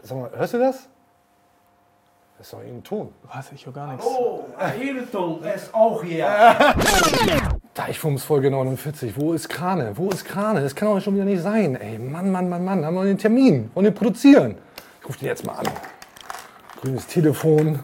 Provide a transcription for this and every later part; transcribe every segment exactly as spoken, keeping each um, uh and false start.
Sag mal, hörst du das? Das ist doch irgendein Ton. Was? Ich höre gar nichts. Oh, Hilton ist auch hier. Deichfumms Folge neunundvierzig. Wo ist Krane? Wo ist Krane? Das kann doch schon wieder nicht sein. Ey, Mann, Mann, Mann, Mann. Da haben wir einen Termin. Wollen wir produzieren? Ich rufe den jetzt mal an. Grünes Telefon.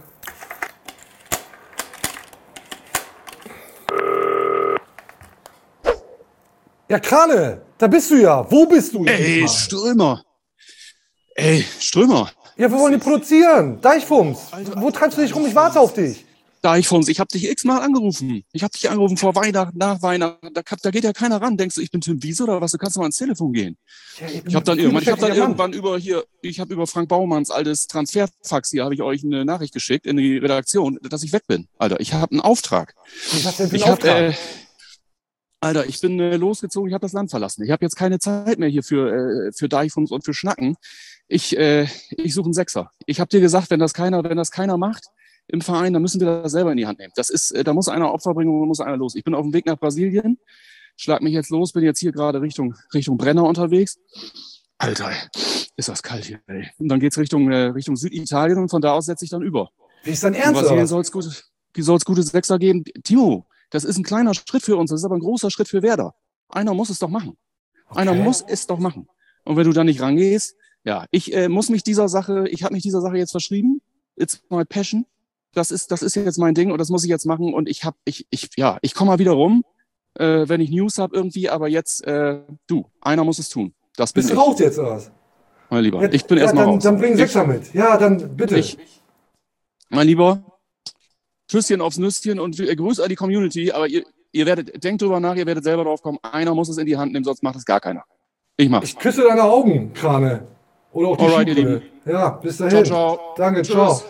Ja, Krane, da bist du ja. Wo bist du jetzt? Ey, Strömer. Ey, Strömer. Ja, wir wollen die produzieren. Deichfumms. Alter, Wo treibst du dich rum? Ich warte auf dich. Deichfumms, ich hab dich x-mal angerufen. Ich hab dich angerufen vor Weihnachten, nach Weihnachten. Da, da geht ja keiner ran. Denkst du, ich bin Tim Wiese oder was? Du kannst mal ans Telefon gehen. Ja, ich Ich habe dann irgendwann, ich hab dann Mann. irgendwann über hier, ich habe über Frank Baumanns altes Transferfax hier, habe ich euch eine Nachricht geschickt in die Redaktion, dass ich weg bin. Alter, ich habe einen Auftrag. Was denn für ein Ich hab, Auftrag? äh, Alter, ich bin äh, losgezogen, ich habe das Land verlassen. Ich habe jetzt keine Zeit mehr hier für, äh, für Deichfumms und für Schnacken. Ich, äh, ich suche einen Sechser. Ich habe dir gesagt, wenn das keiner, wenn das keiner macht im Verein, dann müssen wir das selber in die Hand nehmen. Das ist, äh, da muss einer Opfer bringen und muss einer los. Ich bin auf dem Weg nach Brasilien, schlag mich jetzt los, bin jetzt hier gerade Richtung, Richtung Brenner unterwegs. Alter, ist das kalt hier, ey. Und dann geht's Richtung, äh, Richtung Süditalien und von da aus setze ich dann über. Wie ist dein In Ernst? Oder Brasilien was? soll es gute, soll's gute Sechser geben. Timo, das ist ein kleiner Schritt für uns, das ist aber ein großer Schritt für Werder. Einer muss es doch machen. Einer Okay. muss es doch machen. Und wenn du da nicht rangehst, ja, ich äh, muss mich dieser Sache, ich habe mich dieser Sache jetzt verschrieben. It's my passion. Das ist, das ist jetzt mein Ding und das muss ich jetzt machen. Und ich hab, ich, ich, ja, ich komme mal wieder rum, äh, wenn ich News hab irgendwie. Aber jetzt, äh, du, einer muss es tun. Das bin Bist du ich, raus jetzt, oder was? mein Lieber. Ja, Ich bin ja, erstmal dann, raus. Dann bring ich, Sechser mit. Ja, dann bitte. ich, mein Lieber, Tschüsschen aufs Nüsschen und äh, Grüß an die Community. Aber ihr, ihr werdet, denkt drüber nach, ihr werdet selber drauf kommen. Einer muss es in die Hand nehmen, sonst macht es gar keiner. Ich mach's. Ich küsse deine Augen, Krane. Oder auch die Alright, ihr Schuhbrille. Ja, bis dahin. Ciao, ciao. Danke, Tschüss. ciao.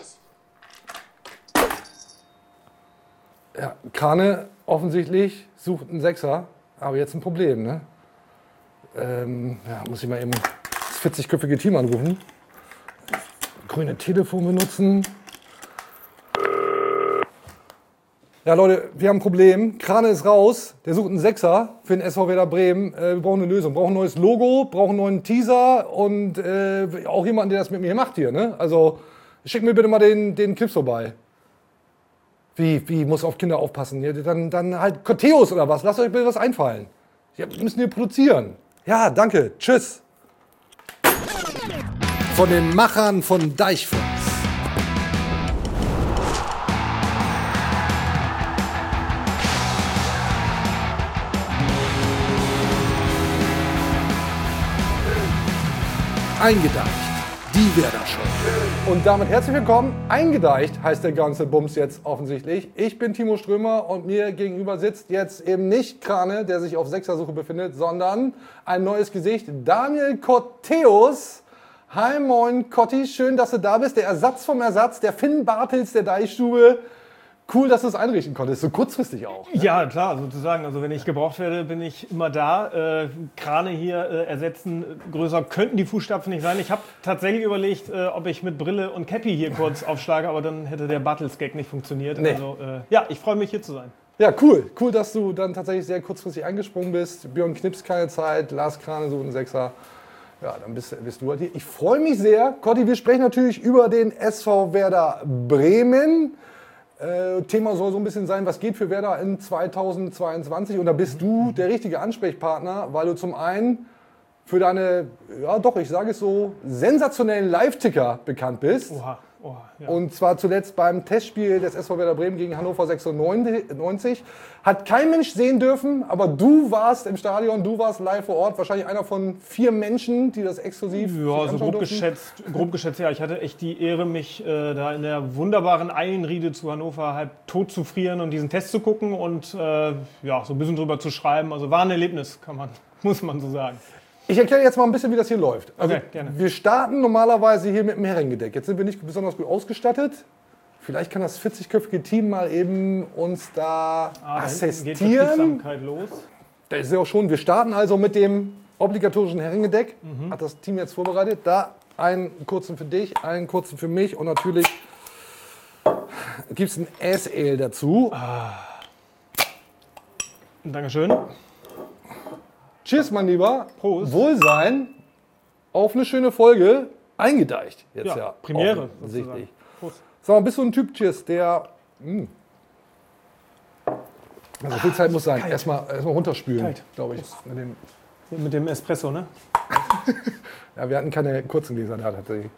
Ja, Krane offensichtlich sucht einen Sechser, aber jetzt ein Problem, ne? Ähm, ja, muss ich mal eben das vierzig-köpfige Team anrufen. Grüne Telefon benutzen. Ja, Leute, wir haben ein Problem. Krane ist raus. Der sucht einen Sechser für den S V Werder Bremen. Äh, wir brauchen eine Lösung. Wir brauchen ein neues Logo, brauchen einen neuen Teaser und äh, auch jemanden, der das mit mir macht hier. Ne? Also schick mir bitte mal den, den Clips vorbei. Wie, wie, muss auf Kinder aufpassen? Ja, dann, dann halt Corteos oder was. Lasst euch bitte was einfallen. Ja, müssen wir produzieren. Ja, danke. Tschüss. Von den Machern von Deichfumms. Eingedeicht, die Werder Show. Und damit herzlich willkommen. Eingedeicht heißt der ganze Bums jetzt offensichtlich. Ich bin Timo Strömer und mir gegenüber sitzt jetzt eben nicht Krane, der sich auf Sechsersuche befindet, sondern ein neues Gesicht, Daniel Corteos. Hi, moin, Cotti, schön, dass du da bist. Der Ersatz vom Ersatz, der Finn Bartels der Deichstube. Cool, dass du es einrichten konntest, so kurzfristig auch. Ne? Ja, klar, sozusagen. Also wenn ich gebraucht werde, bin ich immer da. Äh, Krane hier äh, ersetzen, größer könnten die Fußstapfen nicht sein. Ich habe tatsächlich überlegt, äh, ob ich mit Brille und Cappy hier kurz aufschlage, aber dann hätte der Bartels-Gag nicht funktioniert. Nee. Also äh, ja, ich freue mich hier zu sein. Ja, cool. Cool, dass du dann tatsächlich sehr kurzfristig eingesprungen bist. Björn Knips keine Zeit, Lars Krane sucht einen Sechser. Ja, dann bist, bist du halt hier. Ich freue mich sehr. Cotti, wir sprechen natürlich über den S V Werder Bremen. Äh, Thema soll so ein bisschen sein, was geht für Werder in zweitausendzweiundzwanzig. Und da bist du der richtige Ansprechpartner, weil du zum einen für deine, ja doch, ich sage es so, sensationellen Live-Ticker bekannt bist. Oha, oha. Ja. Und zwar zuletzt beim Testspiel des S V Werder Bremen gegen Hannover sechsundneunzig. Hat kein Mensch sehen dürfen, aber du warst im Stadion, du warst live vor Ort. Wahrscheinlich einer von vier Menschen, die das exklusiv sich Ja, so anschauen grob durften. geschätzt, grob geschätzt, ja. Ich hatte echt die Ehre, mich äh, da in der wunderbaren Eilenriede zu Hannover halb tot zu frieren und diesen Test zu gucken und äh, ja, so ein bisschen drüber zu schreiben. Also war ein Erlebnis, kann man, muss man so sagen. Ich erkläre jetzt mal ein bisschen, wie das hier läuft. Also, Okay, gerne. wir starten normalerweise hier mit dem Herrengedeck. Jetzt sind wir nicht besonders gut ausgestattet. Vielleicht kann das vierzig-köpfige Team mal eben uns da Ah, da hinten geht assistieren. Betriebsamkeit los. Da ist ja auch schon. Wir starten also mit dem obligatorischen Herrengedeck. Mhm. Hat das Team jetzt vorbereitet. Da einen kurzen für dich, einen kurzen für mich und natürlich gibt es ein S-Ale dazu. Dankeschön. Cheers, mein Lieber. Prost. Wohlsein. Auf eine schöne Folge. eingedeicht. Jetzt ja, ja Premiere. Offensichtlich. So, bist du ein Typ, Cheers, der... Mh. Also viel Zeit muss sein. Erstmal erst runterspülen, glaube ich. Mit dem, mit dem Espresso, ne? Ja, wir hatten keine kurzen Gläser da tatsächlich.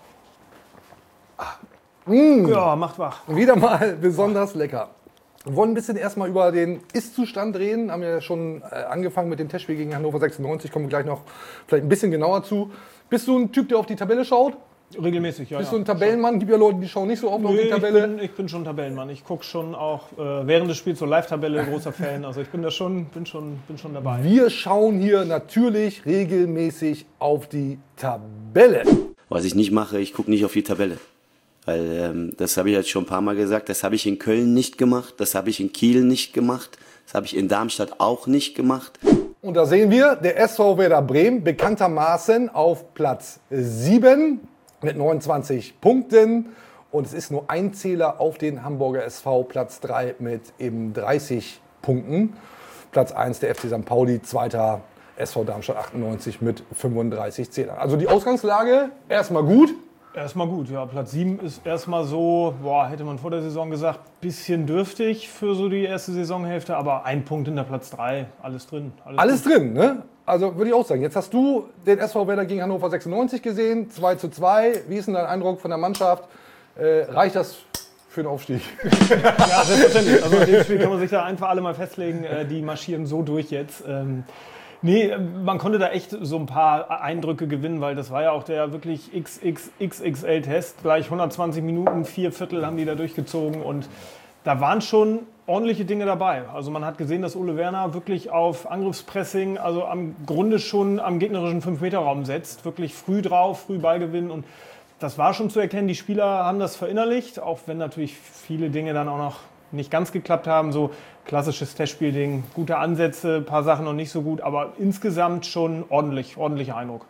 Ah. Mm. Ja, macht wach. Wieder mal besonders lecker. Wir wollen ein bisschen erstmal über den Ist-Zustand reden. Haben ja schon äh, angefangen mit dem Testspiel gegen Hannover sechsundneunzig. Kommen wir gleich noch vielleicht ein bisschen genauer zu. Bist du ein Typ, der auf die Tabelle schaut? Regelmäßig, ja. Bist du ein Tabellenmann? Gibt ja Leute, die schauen nicht so oft Nö, auf die Tabelle. Ich bin, ich bin schon ein Tabellenmann. Ich gucke schon auch äh, während des Spiels so Live-Tabelle, großer Fan. Also ich bin da schon, bin schon, bin schon dabei. Wir schauen hier natürlich regelmäßig auf die Tabelle. Was ich nicht mache, ich gucke nicht auf die Tabelle. Weil ähm, das habe ich jetzt schon ein paar Mal gesagt, das habe ich in Köln nicht gemacht, das habe ich in Kiel nicht gemacht, das habe ich in Darmstadt auch nicht gemacht. Und da sehen wir, der S V Werder Bremen bekanntermaßen auf Platz sieben mit neunundzwanzig Punkten. Und es ist nur ein Zähler auf den Hamburger S V, Platz drei mit eben dreißig Punkten. Platz eins der F C Sankt Pauli, zweiter S V Darmstadt achtundneunzig mit fünfunddreißig Zählern. Also die Ausgangslage erstmal gut. Erstmal gut, ja. Platz sieben ist erstmal so, boah, hätte man vor der Saison gesagt, bisschen dürftig für so die erste Saisonhälfte, aber ein Punkt hinter Platz drei, alles drin. Alles, alles drin, ne? Also würde ich auch sagen. Jetzt hast du den S V Werder gegen Hannover sechsundneunzig gesehen, zwei zu zwei. Wie ist denn dein Eindruck von der Mannschaft? Äh, reicht das für den Aufstieg? Ja, selbstverständlich. Also in dem Spiel kann man sich da einfach alle mal festlegen, äh, die marschieren so durch jetzt. Ähm, Nee, man konnte da echt so ein paar Eindrücke gewinnen, weil das war ja auch der wirklich X X X X L-Test. Gleich hundertzwanzig Minuten, vier Viertel haben die da durchgezogen und da waren schon ordentliche Dinge dabei. Also man hat gesehen, dass Ole Werner wirklich auf Angriffspressing, also am Grunde schon am gegnerischen fünf Meter Raum setzt. Wirklich früh drauf, früh Ballgewinn und das war schon zu erkennen. Die Spieler haben das verinnerlicht, auch wenn natürlich viele Dinge dann auch noch nicht ganz geklappt haben, so klassisches Testspielding, gute Ansätze, ein paar Sachen noch nicht so gut, aber insgesamt schon ordentlich, ordentlicher Eindruck.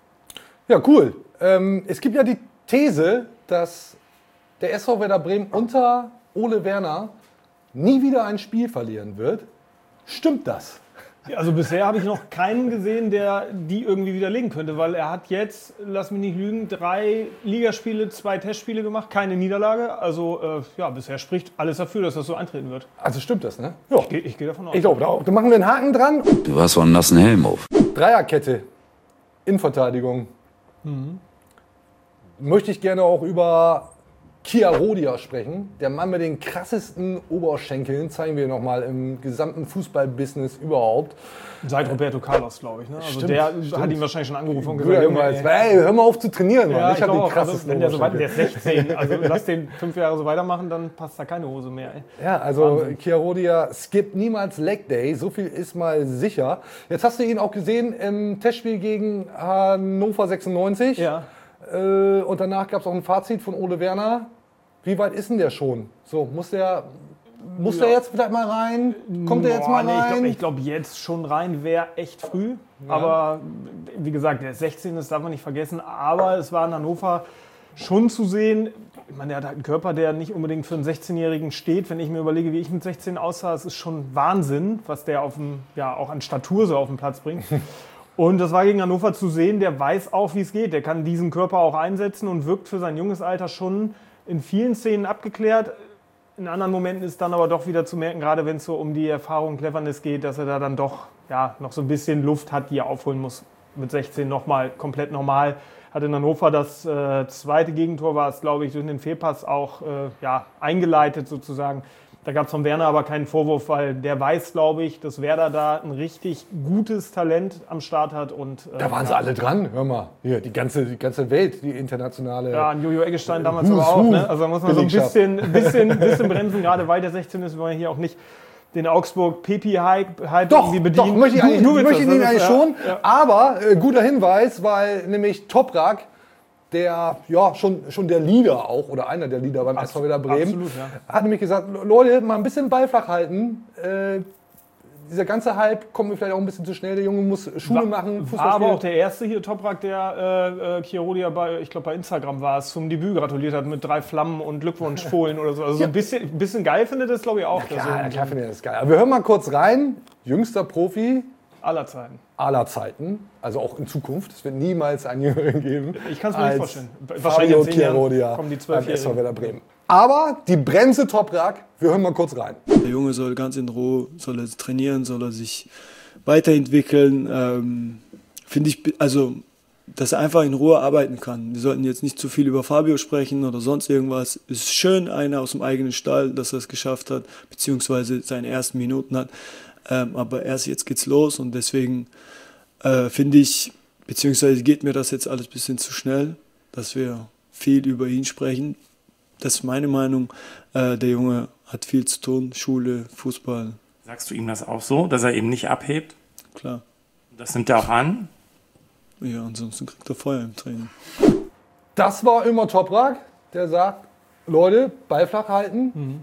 Ja, cool. Ähm, es gibt ja die These, dass der S V Werder Bremen unter Ole Werner nie wieder ein Spiel verlieren wird. Stimmt das? Also bisher habe ich noch keinen gesehen, der die irgendwie widerlegen könnte, weil er hat jetzt, lass mich nicht lügen, drei Ligaspiele, zwei Testspiele gemacht, keine Niederlage. Also äh, ja, bisher spricht alles dafür, dass das so eintreten wird. Also stimmt das, ne? Ja. Ich gehe geh davon aus. Ich glaube, da, da machen wir einen Haken dran. Du hast so einen nassen Helm auf. Dreierkette, Innenverteidigung. Mhm. Möchte ich gerne auch über Chiarodia sprechen. Der Mann mit den krassesten Oberschenkeln, zeigen wir nochmal im gesamten Fußballbusiness überhaupt. Seit Roberto Carlos, glaube ich. Ne? Also stimmt, der stimmt. hat ihn wahrscheinlich schon angerufen und gesagt, Junge, ey, hey, hör mal auf zu trainieren. Ja, ich ich habe den auch, krassesten also, wenn der, so weit, der ist sechzehn, also lass den fünf Jahre so weitermachen, dann passt da keine Hose mehr. Ey. Ja, also Chiarodia skippt niemals Leg Day, so viel ist mal sicher. Jetzt hast du ihn auch gesehen im Testspiel gegen Hannover sechsundneunzig. Ja. Äh, und danach gab es auch ein Fazit von Ole Werner. Wie weit ist denn der schon? So, muss der, muss ja. der jetzt vielleicht mal rein? Kommt der jetzt mal nee, rein? Ich glaube, glaub, jetzt schon rein wäre echt früh. Ja. Aber wie gesagt, der ist sechzehn, das darf man nicht vergessen. Aber es war in Hannover schon zu sehen. Ich meine, der hat halt einen Körper, der nicht unbedingt für einen sechzehnjährigen steht. Wenn ich mir überlege, wie ich mit sechzehn aussah, es ist schon Wahnsinn, was der auf dem, ja, auch an Statur so auf den Platz bringt. Und das war gegen Hannover zu sehen. Der weiß auch, wie es geht. Der kann diesen Körper auch einsetzen und wirkt für sein junges Alter schon in vielen Szenen abgeklärt. In anderen Momenten ist dann aber doch wieder zu merken, gerade wenn es so um die Erfahrung, Cleverness geht, dass er da dann doch ja, noch so ein bisschen Luft hat, die er aufholen muss. Mit sechzehn nochmal komplett normal. Hat in Hannover das äh, zweite Gegentor, war es, glaube ich, durch den Fehlpass auch äh, ja, eingeleitet sozusagen. Da gab es von Werner aber keinen Vorwurf, weil der weiß, glaube ich, dass Werder da ein richtig gutes Talent am Start hat. Und, äh, da waren sie ja. alle dran, hör mal. Hier, die ganze, die ganze Welt, die internationale. Ja, an Jojo Eggestein damals aber auch. Ne? Also da muss man so ein bisschen, bisschen, bisschen bremsen, gerade weil der sechzehn ist, wir wollen hier auch nicht den Augsburg-Pepi-Hype irgendwie bedienen. Doch, möchte ich, eigentlich, du, du möchte ich ihn eigentlich ja, schon. Ja. Aber äh, guter Hinweis, weil nämlich Toprak, der ja schon, schon der Leader auch, oder einer der Leader beim S V Werder Bremen, Absolut, ja. hat nämlich gesagt, Leute, mal ein bisschen Ball flach halten. Äh, dieser ganze Hype kommt mir vielleicht auch ein bisschen zu schnell. Der Junge muss Schule war, machen, Fußball war aber spielen. auch der erste hier, Toprak, der äh, Chiarodia bei, ich glaube bei Instagram war es, zum Debüt gratuliert hat mit drei Flammen und Glückwunschfohlen oder so. Also so ein bisschen, bisschen geil findet das, glaube ich, auch. Ja, klar, so, ja, klar findet er das geil. Aber wir hören mal kurz rein. Jüngster Profi, Aller Zeiten. aller Zeiten, also auch in Zukunft. Es wird niemals einen Jüngeren geben. Ich kann es mir nicht vorstellen. Wahrscheinlich in zehn Jahren kommen die beim S V Zwölfjährigen. Werder Bremen. Aber die Bremse Toprak, wir hören mal kurz rein. Der Junge soll ganz in Ruhe, soll er trainieren, soll er sich weiterentwickeln. Ähm, Finde ich, also, dass er einfach in Ruhe arbeiten kann. Wir sollten jetzt nicht zu viel über Fabio sprechen oder sonst irgendwas. Es ist schön, einer aus dem eigenen Stall, dass er es geschafft hat, beziehungsweise seine ersten Minuten hat. Ähm, aber erst jetzt geht's los und deswegen äh, finde ich, beziehungsweise geht mir das jetzt alles ein bisschen zu schnell, dass wir viel über ihn sprechen. Das ist meine Meinung. Äh, der Junge hat viel zu tun, Schule, Fußball. Sagst du ihm das auch so, dass er eben nicht abhebt? Klar. Das nimmt er auch an? Ja, ansonsten kriegt er Feuer im Training. Das war immer Toprak, der sagt, Leute, Ball flach halten. Mhm.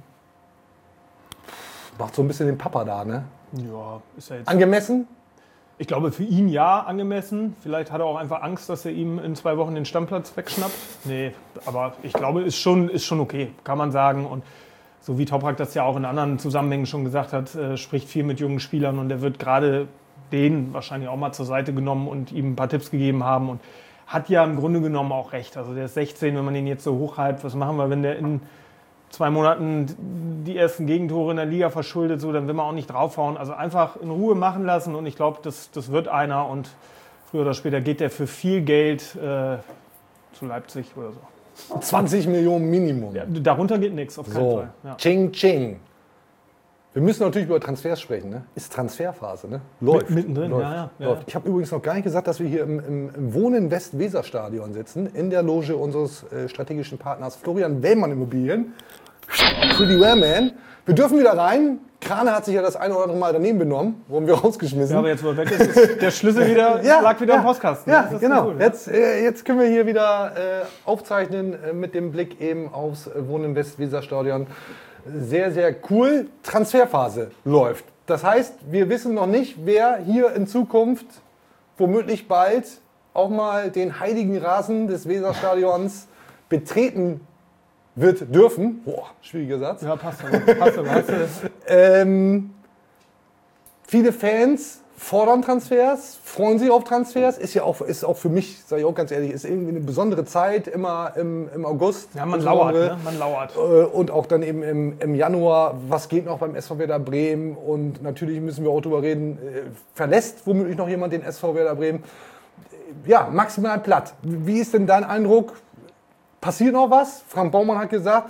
Macht so ein bisschen den Papa da, ne? Ja, ist ja jetzt. Angemessen? Ich glaube, für ihn ja angemessen. Vielleicht hat er auch einfach Angst, dass er ihm in zwei Wochen den Stammplatz wegschnappt. Nee, aber ich glaube, ist schon, ist schon okay, kann man sagen. Und so wie Toprak das ja auch in anderen Zusammenhängen schon gesagt hat, äh, spricht viel mit jungen Spielern und er wird gerade den wahrscheinlich auch mal zur Seite genommen und ihm ein paar Tipps gegeben haben und hat ja im Grunde genommen auch recht. Also der ist sechzehn, wenn man ihn jetzt so hochhypt, was machen wir, wenn der in zwei Monaten die ersten Gegentore in der Liga verschuldet, so, dann will man auch nicht draufhauen. Also einfach in Ruhe machen lassen und ich glaube, das, das wird einer und früher oder später geht der für viel Geld äh, zu Leipzig oder so. zwanzig Millionen Minimum. Ja, darunter geht nichts, auf keinen So, Fall. Ja. Ching Ching. Wir müssen natürlich über Transfers sprechen, ne? Ist Transferphase, ne? Läuft. Mittendrin, läuft, ja, ja, ja, läuft. ja. Ich habe übrigens noch gar nicht gesagt, dass wir hier im, im, im Wohnen West-Weser-Stadion sitzen, in der Loge unseres äh, strategischen Partners Florian Wellmann Immobilien. Pretty well, man. Wir dürfen wieder rein. Krane hat sich ja das eine oder andere Mal daneben benommen, wurden wir rausgeschmissen. Ja, aber jetzt, wo er weg ist, ist der Schlüssel wieder, Ja, lag wieder ja, im Postkasten. Ja, Das ist genau. cool, ja. Jetzt, äh, jetzt können wir hier wieder äh, aufzeichnen äh, mit dem Blick eben aufs äh, Wohnen West-Weser-Stadion. Sehr, sehr cool. Transferphase läuft. Das heißt, wir wissen noch nicht, wer hier in Zukunft womöglich bald auch mal den heiligen Rasen des Weserstadions betreten wird dürfen. Boah, schwieriger Satz. Ja, passt aber. Passt aber. Hast du- Ähm, viele Fans fordern Transfers, freuen sich auf Transfers. Ist ja auch, ist auch für mich, sage ich auch ganz ehrlich, ist irgendwie eine besondere Zeit, immer im, im August. Ja, man insbesondere. lauert, ne? Man lauert. Äh, Und auch dann eben im, im Januar, was geht noch beim S V Werder Bremen? Und natürlich müssen wir auch darüber reden, äh, verlässt womöglich noch jemand den S V Werder Bremen? Äh, Ja, maximal platt. Wie ist denn dein Eindruck? Passiert noch was? Frank Baumann hat gesagt,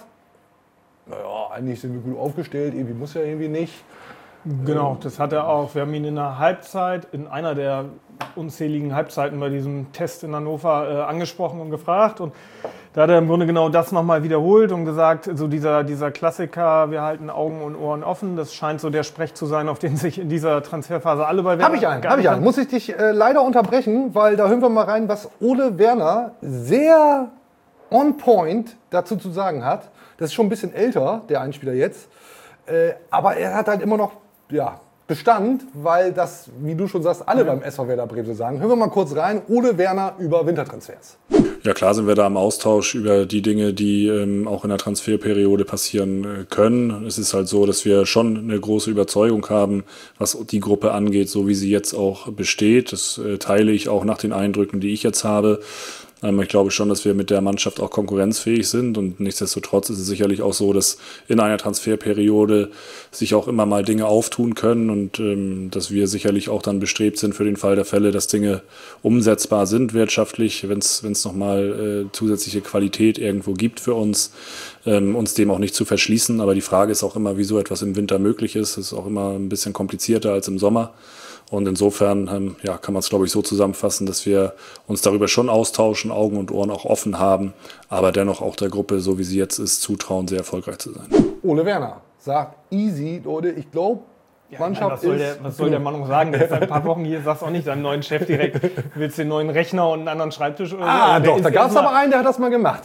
naja, eigentlich sind wir gut aufgestellt, irgendwie muss ja irgendwie nicht. Genau, das hat er auch. Wir haben ihn in der Halbzeit, in einer der unzähligen Halbzeiten bei diesem Test in Hannover äh, angesprochen und gefragt. Und da hat er im Grunde genau das nochmal wiederholt und gesagt, so dieser, dieser Klassiker, wir halten Augen und Ohren offen, das scheint so der Sprech zu sein, auf den sich in dieser Transferphase alle bei Werder Habe ich einen, habe ich einen. Muss ich dich äh, leider unterbrechen, weil da hören wir mal rein, was Ole Werner sehr on point dazu zu sagen hat. Das ist schon ein bisschen älter, der Einspieler jetzt. Äh, aber er hat halt immer noch ja, Bestand, weil das, wie du schon sagst, alle beim S V Werder Bremen so sagen. Hören wir mal kurz rein. Ole Werner über Wintertransfers. Ja, klar sind wir da im Austausch über die Dinge, die ähm, auch in der Transferperiode passieren äh, können. Es ist halt so, dass wir schon eine große Überzeugung haben, was die Gruppe angeht, so wie sie jetzt auch besteht. Das äh, teile ich auch nach den Eindrücken, die ich jetzt habe. Ähm, ich glaube schon, dass wir mit der Mannschaft auch konkurrenzfähig sind und nichtsdestotrotz ist es sicherlich auch so, dass in einer Transferperiode sich auch immer mal Dinge auftun können und ähm, dass wir sicherlich auch dann bestrebt sind für den Fall der Fälle, dass Dinge umsetzbar sind wirtschaftlich, wenn es wenn es nochmal äh, zusätzliche Qualität irgendwo gibt für uns, ähm, uns dem auch nicht zu verschließen. Aber die Frage ist auch immer, wie so etwas im Winter möglich ist. Das ist auch immer ein bisschen komplizierter als im Sommer. Und insofern ähm, ja, kann man es, glaube ich, so zusammenfassen, dass wir uns darüber schon austauschen, Augen und Ohren auch offen haben, aber dennoch auch der Gruppe, so wie sie jetzt ist, zutrauen, sehr erfolgreich zu sein. Ole Werner sagt, easy, Leute, ich glaube, Ja, Mannschaft was soll ist... der, was soll der Mann noch sagen? Der ist seit ein paar Wochen hier, sagst auch nicht deinem neuen Chef direkt, willst du den neuen Rechner und einen anderen Schreibtisch oder so? Ah, Der doch, ist da gab es erstmal- aber einen, der hat das mal gemacht.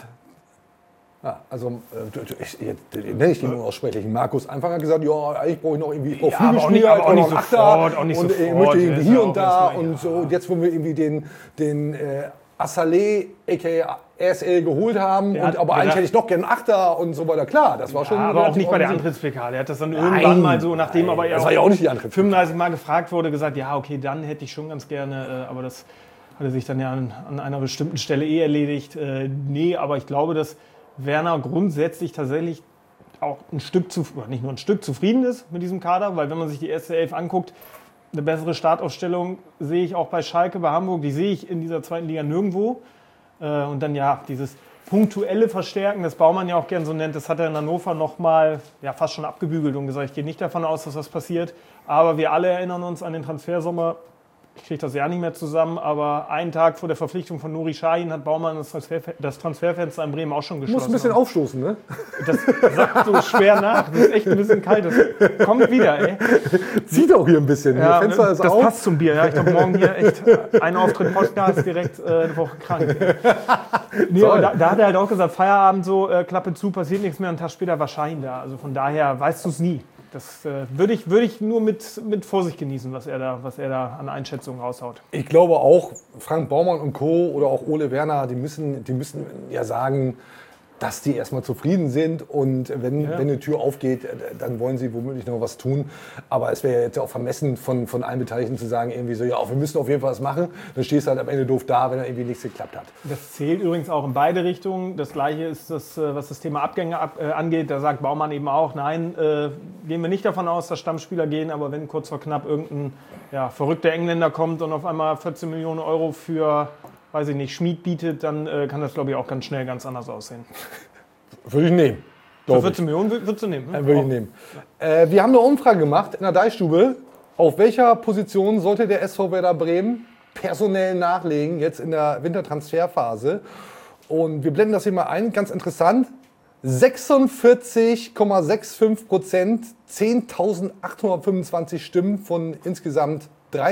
Ja, also, äh, ich, ich, nenne ich den unaussprechlich. Markus Anfang hat gesagt, ja, eigentlich brauche ich noch irgendwie Ja, aber auch nicht- aber auch nicht sofort, auch nicht und ich sofort. möchte Der irgendwie ist hier ja und auch da erstmal, und ja. so. Und jetzt wollen wir irgendwie den, den äh, Assalé, aka R S L, geholt haben Der und hat- aber der eigentlich hat- hätte ich noch gerne einen Achter und so weiter. Klar, das war schon. Ja, aber auch relativ nicht bei der offensiv. Antritts-P K. Der hat das dann Nein. irgendwann mal so, nachdem Nein, aber er das war ja auch nicht die Antritts-P K. fünfunddreißig Mal gefragt wurde, gesagt, ja, okay, dann hätte ich schon ganz gerne, äh, aber das hat er sich dann ja an, an einer bestimmten Stelle eh erledigt. Äh, nee, aber ich glaube, dass Werner grundsätzlich tatsächlich auch ein Stück zu, oder nicht nur ein Stück zufrieden ist mit diesem Kader, weil wenn man sich die erste Elf anguckt, eine bessere Startaufstellung sehe ich auch bei Schalke, bei Hamburg, die sehe ich in dieser zweiten Liga nirgendwo. Äh, und dann ja, dieses punktuelle Verstärken, das Baumann ja auch gern so nennt, das hat er in Hannover nochmal ja, fast schon abgebügelt und gesagt, ich gehe nicht davon aus, dass das passiert. Aber wir alle erinnern uns an den Transfersommer. Ich kriege das ja nicht mehr zusammen, aber einen Tag vor der Verpflichtung von Nuri Sahin hat Baumann das, Transfer, das Transferfenster in Bremen auch schon Du geschlossen. musst ein bisschen aufstoßen, ne? Das sagt so schwer nach. Das ist echt ein bisschen kalt. Das kommt wieder, ey. Zieht auch hier ein bisschen. Ja, Hier Fenster ist das auf. passt zum Bier. Ja, ich glaube, morgen hier echt ein Auftritt Podcast direkt äh, eine Woche krank. Nee, aber da, da hat er halt auch gesagt, Feierabend so, äh, Klappe zu, passiert nichts mehr. Einen Tag später war Schein da. Also von daher weißt du es nie. Das äh, würde ich, würd ich nur mit, mit Vorsicht genießen, was er, da, was er da an Einschätzungen raushaut. Ich glaube auch, Frank Baumann und Co. oder auch Ole Werner, die müssen, die müssen ja sagen, dass die erstmal zufrieden sind und wenn, Ja. wenn eine Tür aufgeht, dann wollen sie womöglich noch was tun. Aber es wäre ja jetzt auch vermessen von, von allen Beteiligten zu sagen, irgendwie so, ja, wir müssen auf jeden Fall was machen. Dann stehst du halt am Ende doof da, wenn da irgendwie nichts geklappt hat. Das zählt übrigens auch in beide Richtungen. Das Gleiche ist das, äh, was das Thema Abgänge ab, äh, angeht. Da sagt Baumann eben auch, nein, äh, gehen wir nicht davon aus, dass Stammspieler gehen, aber wenn kurz vor knapp irgendein ja, verrückter Engländer kommt und auf einmal vierzehn Millionen Euro für, weiß ich nicht, Schmied bietet, dann äh, kann das, glaube ich, auch ganz schnell ganz anders aussehen. Würde ich nehmen. Für glaub ich. vierzehn Millionen wür- würdest du nehmen? Ne? Äh, Würde ich nehmen. Äh, wir haben eine Umfrage gemacht in der Deichstube. Auf welcher Position sollte der S V Werder Bremen personell nachlegen, jetzt in der Wintertransferphase? Und wir blenden das hier mal ein, ganz interessant. sechsundvierzig Komma fünfundsechzig Prozent, zehntausendachthundertfünfundzwanzig Stimmen von insgesamt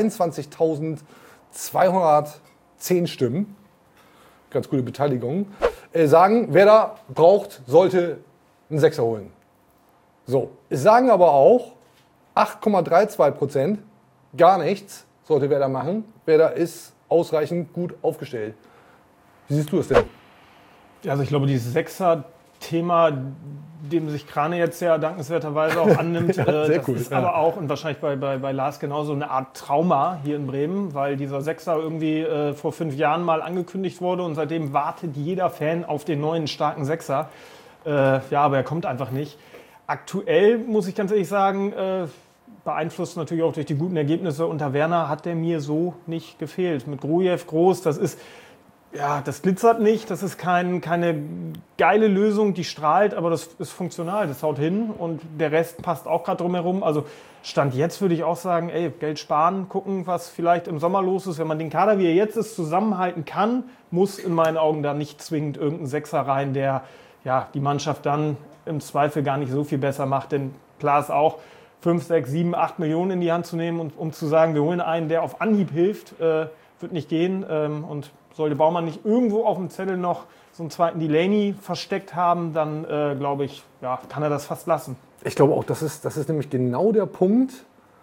dreiundzwanzigtausendzweihundertzehn Stimmen. Ganz gute Beteiligung. Äh, sagen, Werder braucht, sollte einen Sechser holen. So, es sagen aber auch acht Komma zweiunddreißig Prozent, gar nichts sollte Werder machen. Werder ist ausreichend gut aufgestellt. Wie siehst du das denn? Ja, also ich glaube, dieses Sechser-Thema, dem sich Krane jetzt ja dankenswerterweise auch annimmt, Ja, äh, sehr das cool, ist ja. aber auch und wahrscheinlich bei, bei, bei Lars genauso eine Art Trauma hier in Bremen, weil dieser Sechser irgendwie äh, vor fünf Jahren mal angekündigt wurde und seitdem wartet jeder Fan auf den neuen starken Sechser. Äh, ja, aber er kommt einfach nicht. Aktuell muss ich ganz ehrlich sagen, äh, beeinflusst natürlich auch durch die guten Ergebnisse unter Werner, hat der mir so nicht gefehlt. Mit Grujew groß, das ist, ja, das glitzert nicht, das ist kein, keine geile Lösung, die strahlt, aber das ist funktional, das haut hin und der Rest passt auch gerade drumherum. Also Stand jetzt würde ich auch sagen, ey, Geld sparen, gucken, was vielleicht im Sommer los ist. Wenn man den Kader, wie er jetzt ist, zusammenhalten kann, muss in meinen Augen da nicht zwingend irgendein Sechser rein, der ja, die Mannschaft dann im Zweifel gar nicht so viel besser macht. Denn klar ist auch, fünf, sechs, sieben, acht Millionen in die Hand zu nehmen, und, um zu sagen, wir holen einen, der auf Anhieb hilft, äh, wird nicht gehen. Ähm, und sollte Baumann nicht irgendwo auf dem Zettel noch so einen zweiten Delaney versteckt haben, dann äh, glaube ich, ja, kann er das fast lassen. Ich glaube auch, das ist, das ist nämlich genau der Punkt.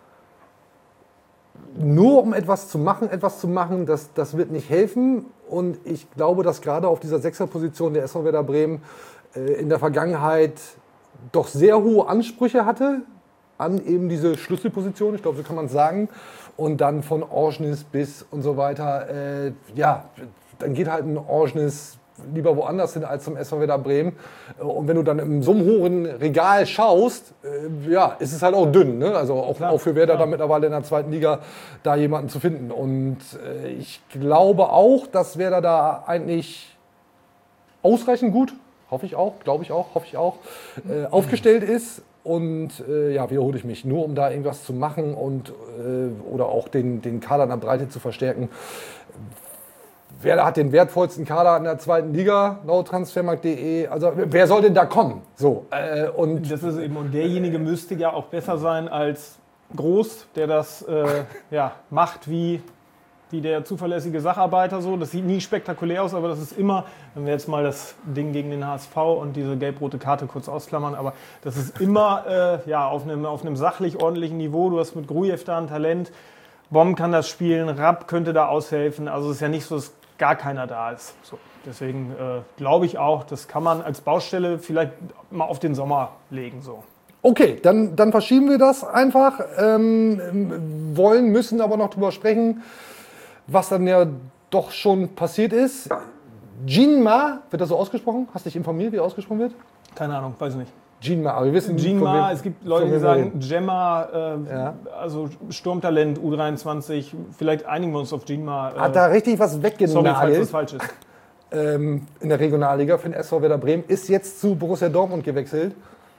Nur um etwas zu machen, etwas zu machen, das, das wird nicht helfen. Und ich glaube, dass gerade auf dieser Sechserposition der S V Werder Bremen äh, in der Vergangenheit doch sehr hohe Ansprüche hatte an eben diese Schlüsselposition, ich glaube, so kann man es sagen. Und dann von Orsnes bis und so weiter, äh, ja, dann geht halt ein Orsnes lieber woanders hin als zum S V Werder Bremen. Und wenn du dann in so einem hohen Regal schaust, äh, ja, ist es halt auch dünn. Ne? Also auch, Klar, auch für Werder klar. da mittlerweile in der zweiten Liga da jemanden zu finden. Und äh, ich glaube auch, dass Werder da eigentlich ausreichend gut, hoffe ich auch, glaube ich auch, hoffe ich auch, äh, aufgestellt ist. Und äh, ja, wiederhole ich mich, nur um da irgendwas zu machen und äh, oder auch den, den Kader in der Breite zu verstärken. Werder hat den wertvollsten Kader in der zweiten Liga, laut transfermarkt punkt de. Also wer soll denn da kommen? So, äh, und Das ist eben, und derjenige müsste ja auch besser sein als Groß, der das äh, ja, macht wie, wie der zuverlässige Sacharbeiter. So. Das sieht nie spektakulär aus, aber das ist immer, wenn wir jetzt mal das Ding gegen den H S V und diese gelb-rote Karte kurz ausklammern, aber das ist immer äh, ja, auf einem, auf einem sachlich ordentlichen Niveau. Du hast mit Grujew da ein Talent, Bomb kann das spielen, Rapp könnte da aushelfen. Also es ist ja nicht so, dass gar keiner da ist. So, deswegen äh, glaube ich auch, das kann man als Baustelle vielleicht mal auf den Sommer legen. So. Okay, dann, dann verschieben wir das einfach, ähm, wollen, müssen aber noch drüber sprechen, was dann ja doch schon passiert ist. Jinma, wird das so ausgesprochen? Hast du dich informiert, wie ausgesprochen wird? Keine Ahnung, weiß ich nicht. Jinma, aber wir wissen... Jinma, es gibt Leute, die sagen Gemma, äh, ja. also Sturmtalent, U dreiundzwanzig, vielleicht einigen wir uns auf Jinma. Äh, Hat da richtig was weggenagelt. Sorry, falls das falsch ist. Ähm, in der Regionalliga für den S V Werder Bremen, ist jetzt zu Borussia Dortmund gewechselt.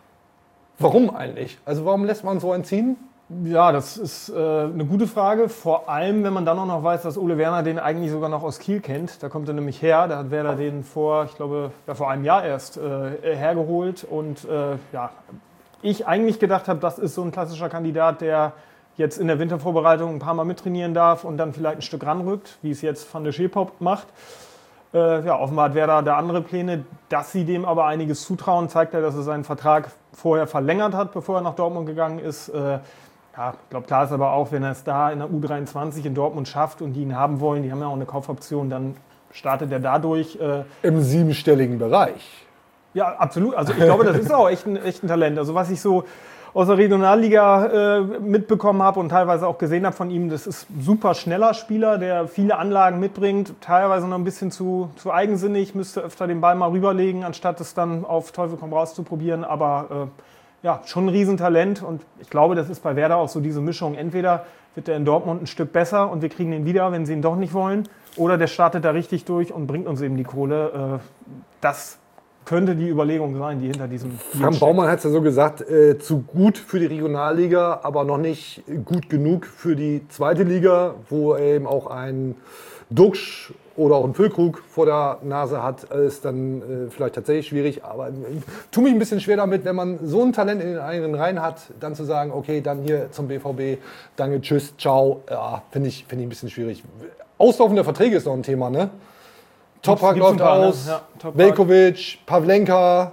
Warum eigentlich? Also warum lässt man so einen ziehen? Ja, das ist äh, eine gute Frage. Vor allem, wenn man dann auch noch weiß, dass Ole Werner den eigentlich sogar noch aus Kiel kennt. Da kommt er nämlich her. Da hat Werder den vor, ich glaube, ja, vor einem Jahr erst äh, hergeholt. Und äh, ja, ich eigentlich gedacht habe, das ist so ein klassischer Kandidat, der jetzt in der Wintervorbereitung ein paar Mal mittrainieren darf und dann vielleicht ein Stück ranrückt, wie es jetzt Van der Scheepop macht. Äh, ja, offenbar hat Werder da andere Pläne. Dass sie dem aber einiges zutrauen, zeigt ja, dass er seinen Vertrag vorher verlängert hat, bevor er nach Dortmund gegangen ist. Äh, Ja, ich glaube, klar ist aber auch, wenn er es da in der U dreiundzwanzig in Dortmund schafft und die ihn haben wollen, die haben ja auch eine Kaufoption, dann startet er dadurch. Äh Im siebenstelligen Bereich. Ja, absolut. Also ich glaube, das ist auch echt ein, echt ein Talent. Also was ich so aus der Regionalliga äh, mitbekommen habe und teilweise auch gesehen habe von ihm, das ist ein super schneller Spieler, der viele Anlagen mitbringt, teilweise noch ein bisschen zu, zu eigensinnig, müsste öfter den Ball mal rüberlegen, anstatt es dann auf Teufel komm raus zu probieren, aber... Äh, Ja, schon ein Riesentalent und ich glaube, das ist bei Werder auch so diese Mischung. Entweder wird er in Dortmund ein Stück besser und wir kriegen ihn wieder, wenn sie ihn doch nicht wollen, oder der startet da richtig durch und bringt uns eben die Kohle. Das könnte die Überlegung sein, die hinter diesem... Frank Baumann hat es ja so gesagt, äh, zu gut für die Regionalliga, aber noch nicht gut genug für die zweite Liga, wo eben auch ein Duxch oder auch ein Füllkrug vor der Nase hat, ist dann äh, vielleicht tatsächlich schwierig. Aber äh, tue mich ein bisschen schwer damit, wenn man so ein Talent in den eigenen Reihen hat, dann zu sagen, okay, dann hier zum B V B, danke, tschüss, ciao. Ja, finde ich, find ich ein bisschen schwierig. Auslaufende Verträge ist noch ein Thema, ne? Toprak läuft aus, ne? Ja, Veljković, Pavlenka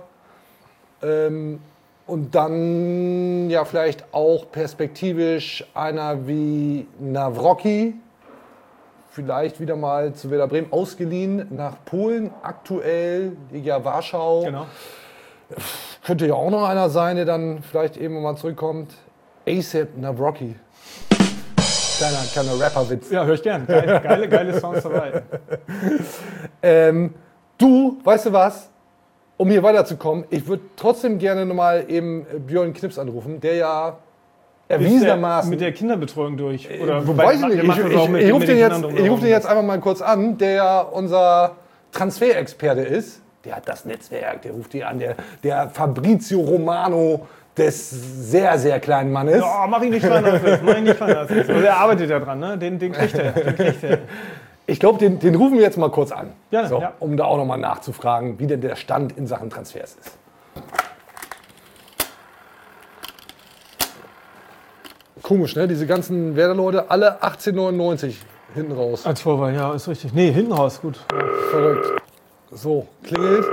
ähm, und dann ja vielleicht auch perspektivisch einer wie Nawrocki, vielleicht wieder mal zu Werder Bremen ausgeliehen nach Polen, aktuell Legia Warschau. Genau. Könnte ja auch noch einer sein, der dann vielleicht eben mal zurückkommt. A$AP Nawrocki. Kleiner, kleiner Rapperwitz. Ja, höre ich gern. Geile, geile, geile Songs dabei. ähm, du, weißt du was? Um hier weiterzukommen, ich würde trotzdem gerne nochmal eben Björn Knips anrufen, der ja erwiesenermaßen mit der Kinderbetreuung durch. Oder äh, wobei, weiß ich nicht. Ich, ich, ich, ich rufe den, jetzt, ich ruf den jetzt einfach mal kurz an, der ja unser Transferexperte ist. Der hat das Netzwerk, der ruft die an, der, der Fabrizio Romano des sehr, sehr kleinen Mannes. Ja, mach ihn nicht kleiner. Mach ihn nicht kleiner. Also er arbeitet ja dran, ne? Den, den kriegt er. Den kriegt er. Ich glaube, den, den rufen wir jetzt mal kurz an, ja, so, ja. um da auch nochmal nachzufragen, wie denn der Stand in Sachen Transfers ist. Komisch, ne? Diese ganzen Werder-Leute, alle achtzehn neunundneunzig hinten raus. Als Vorwahl, ja, ist richtig. Nee, hinten raus, gut. Ja. Verrückt. So, klingelt.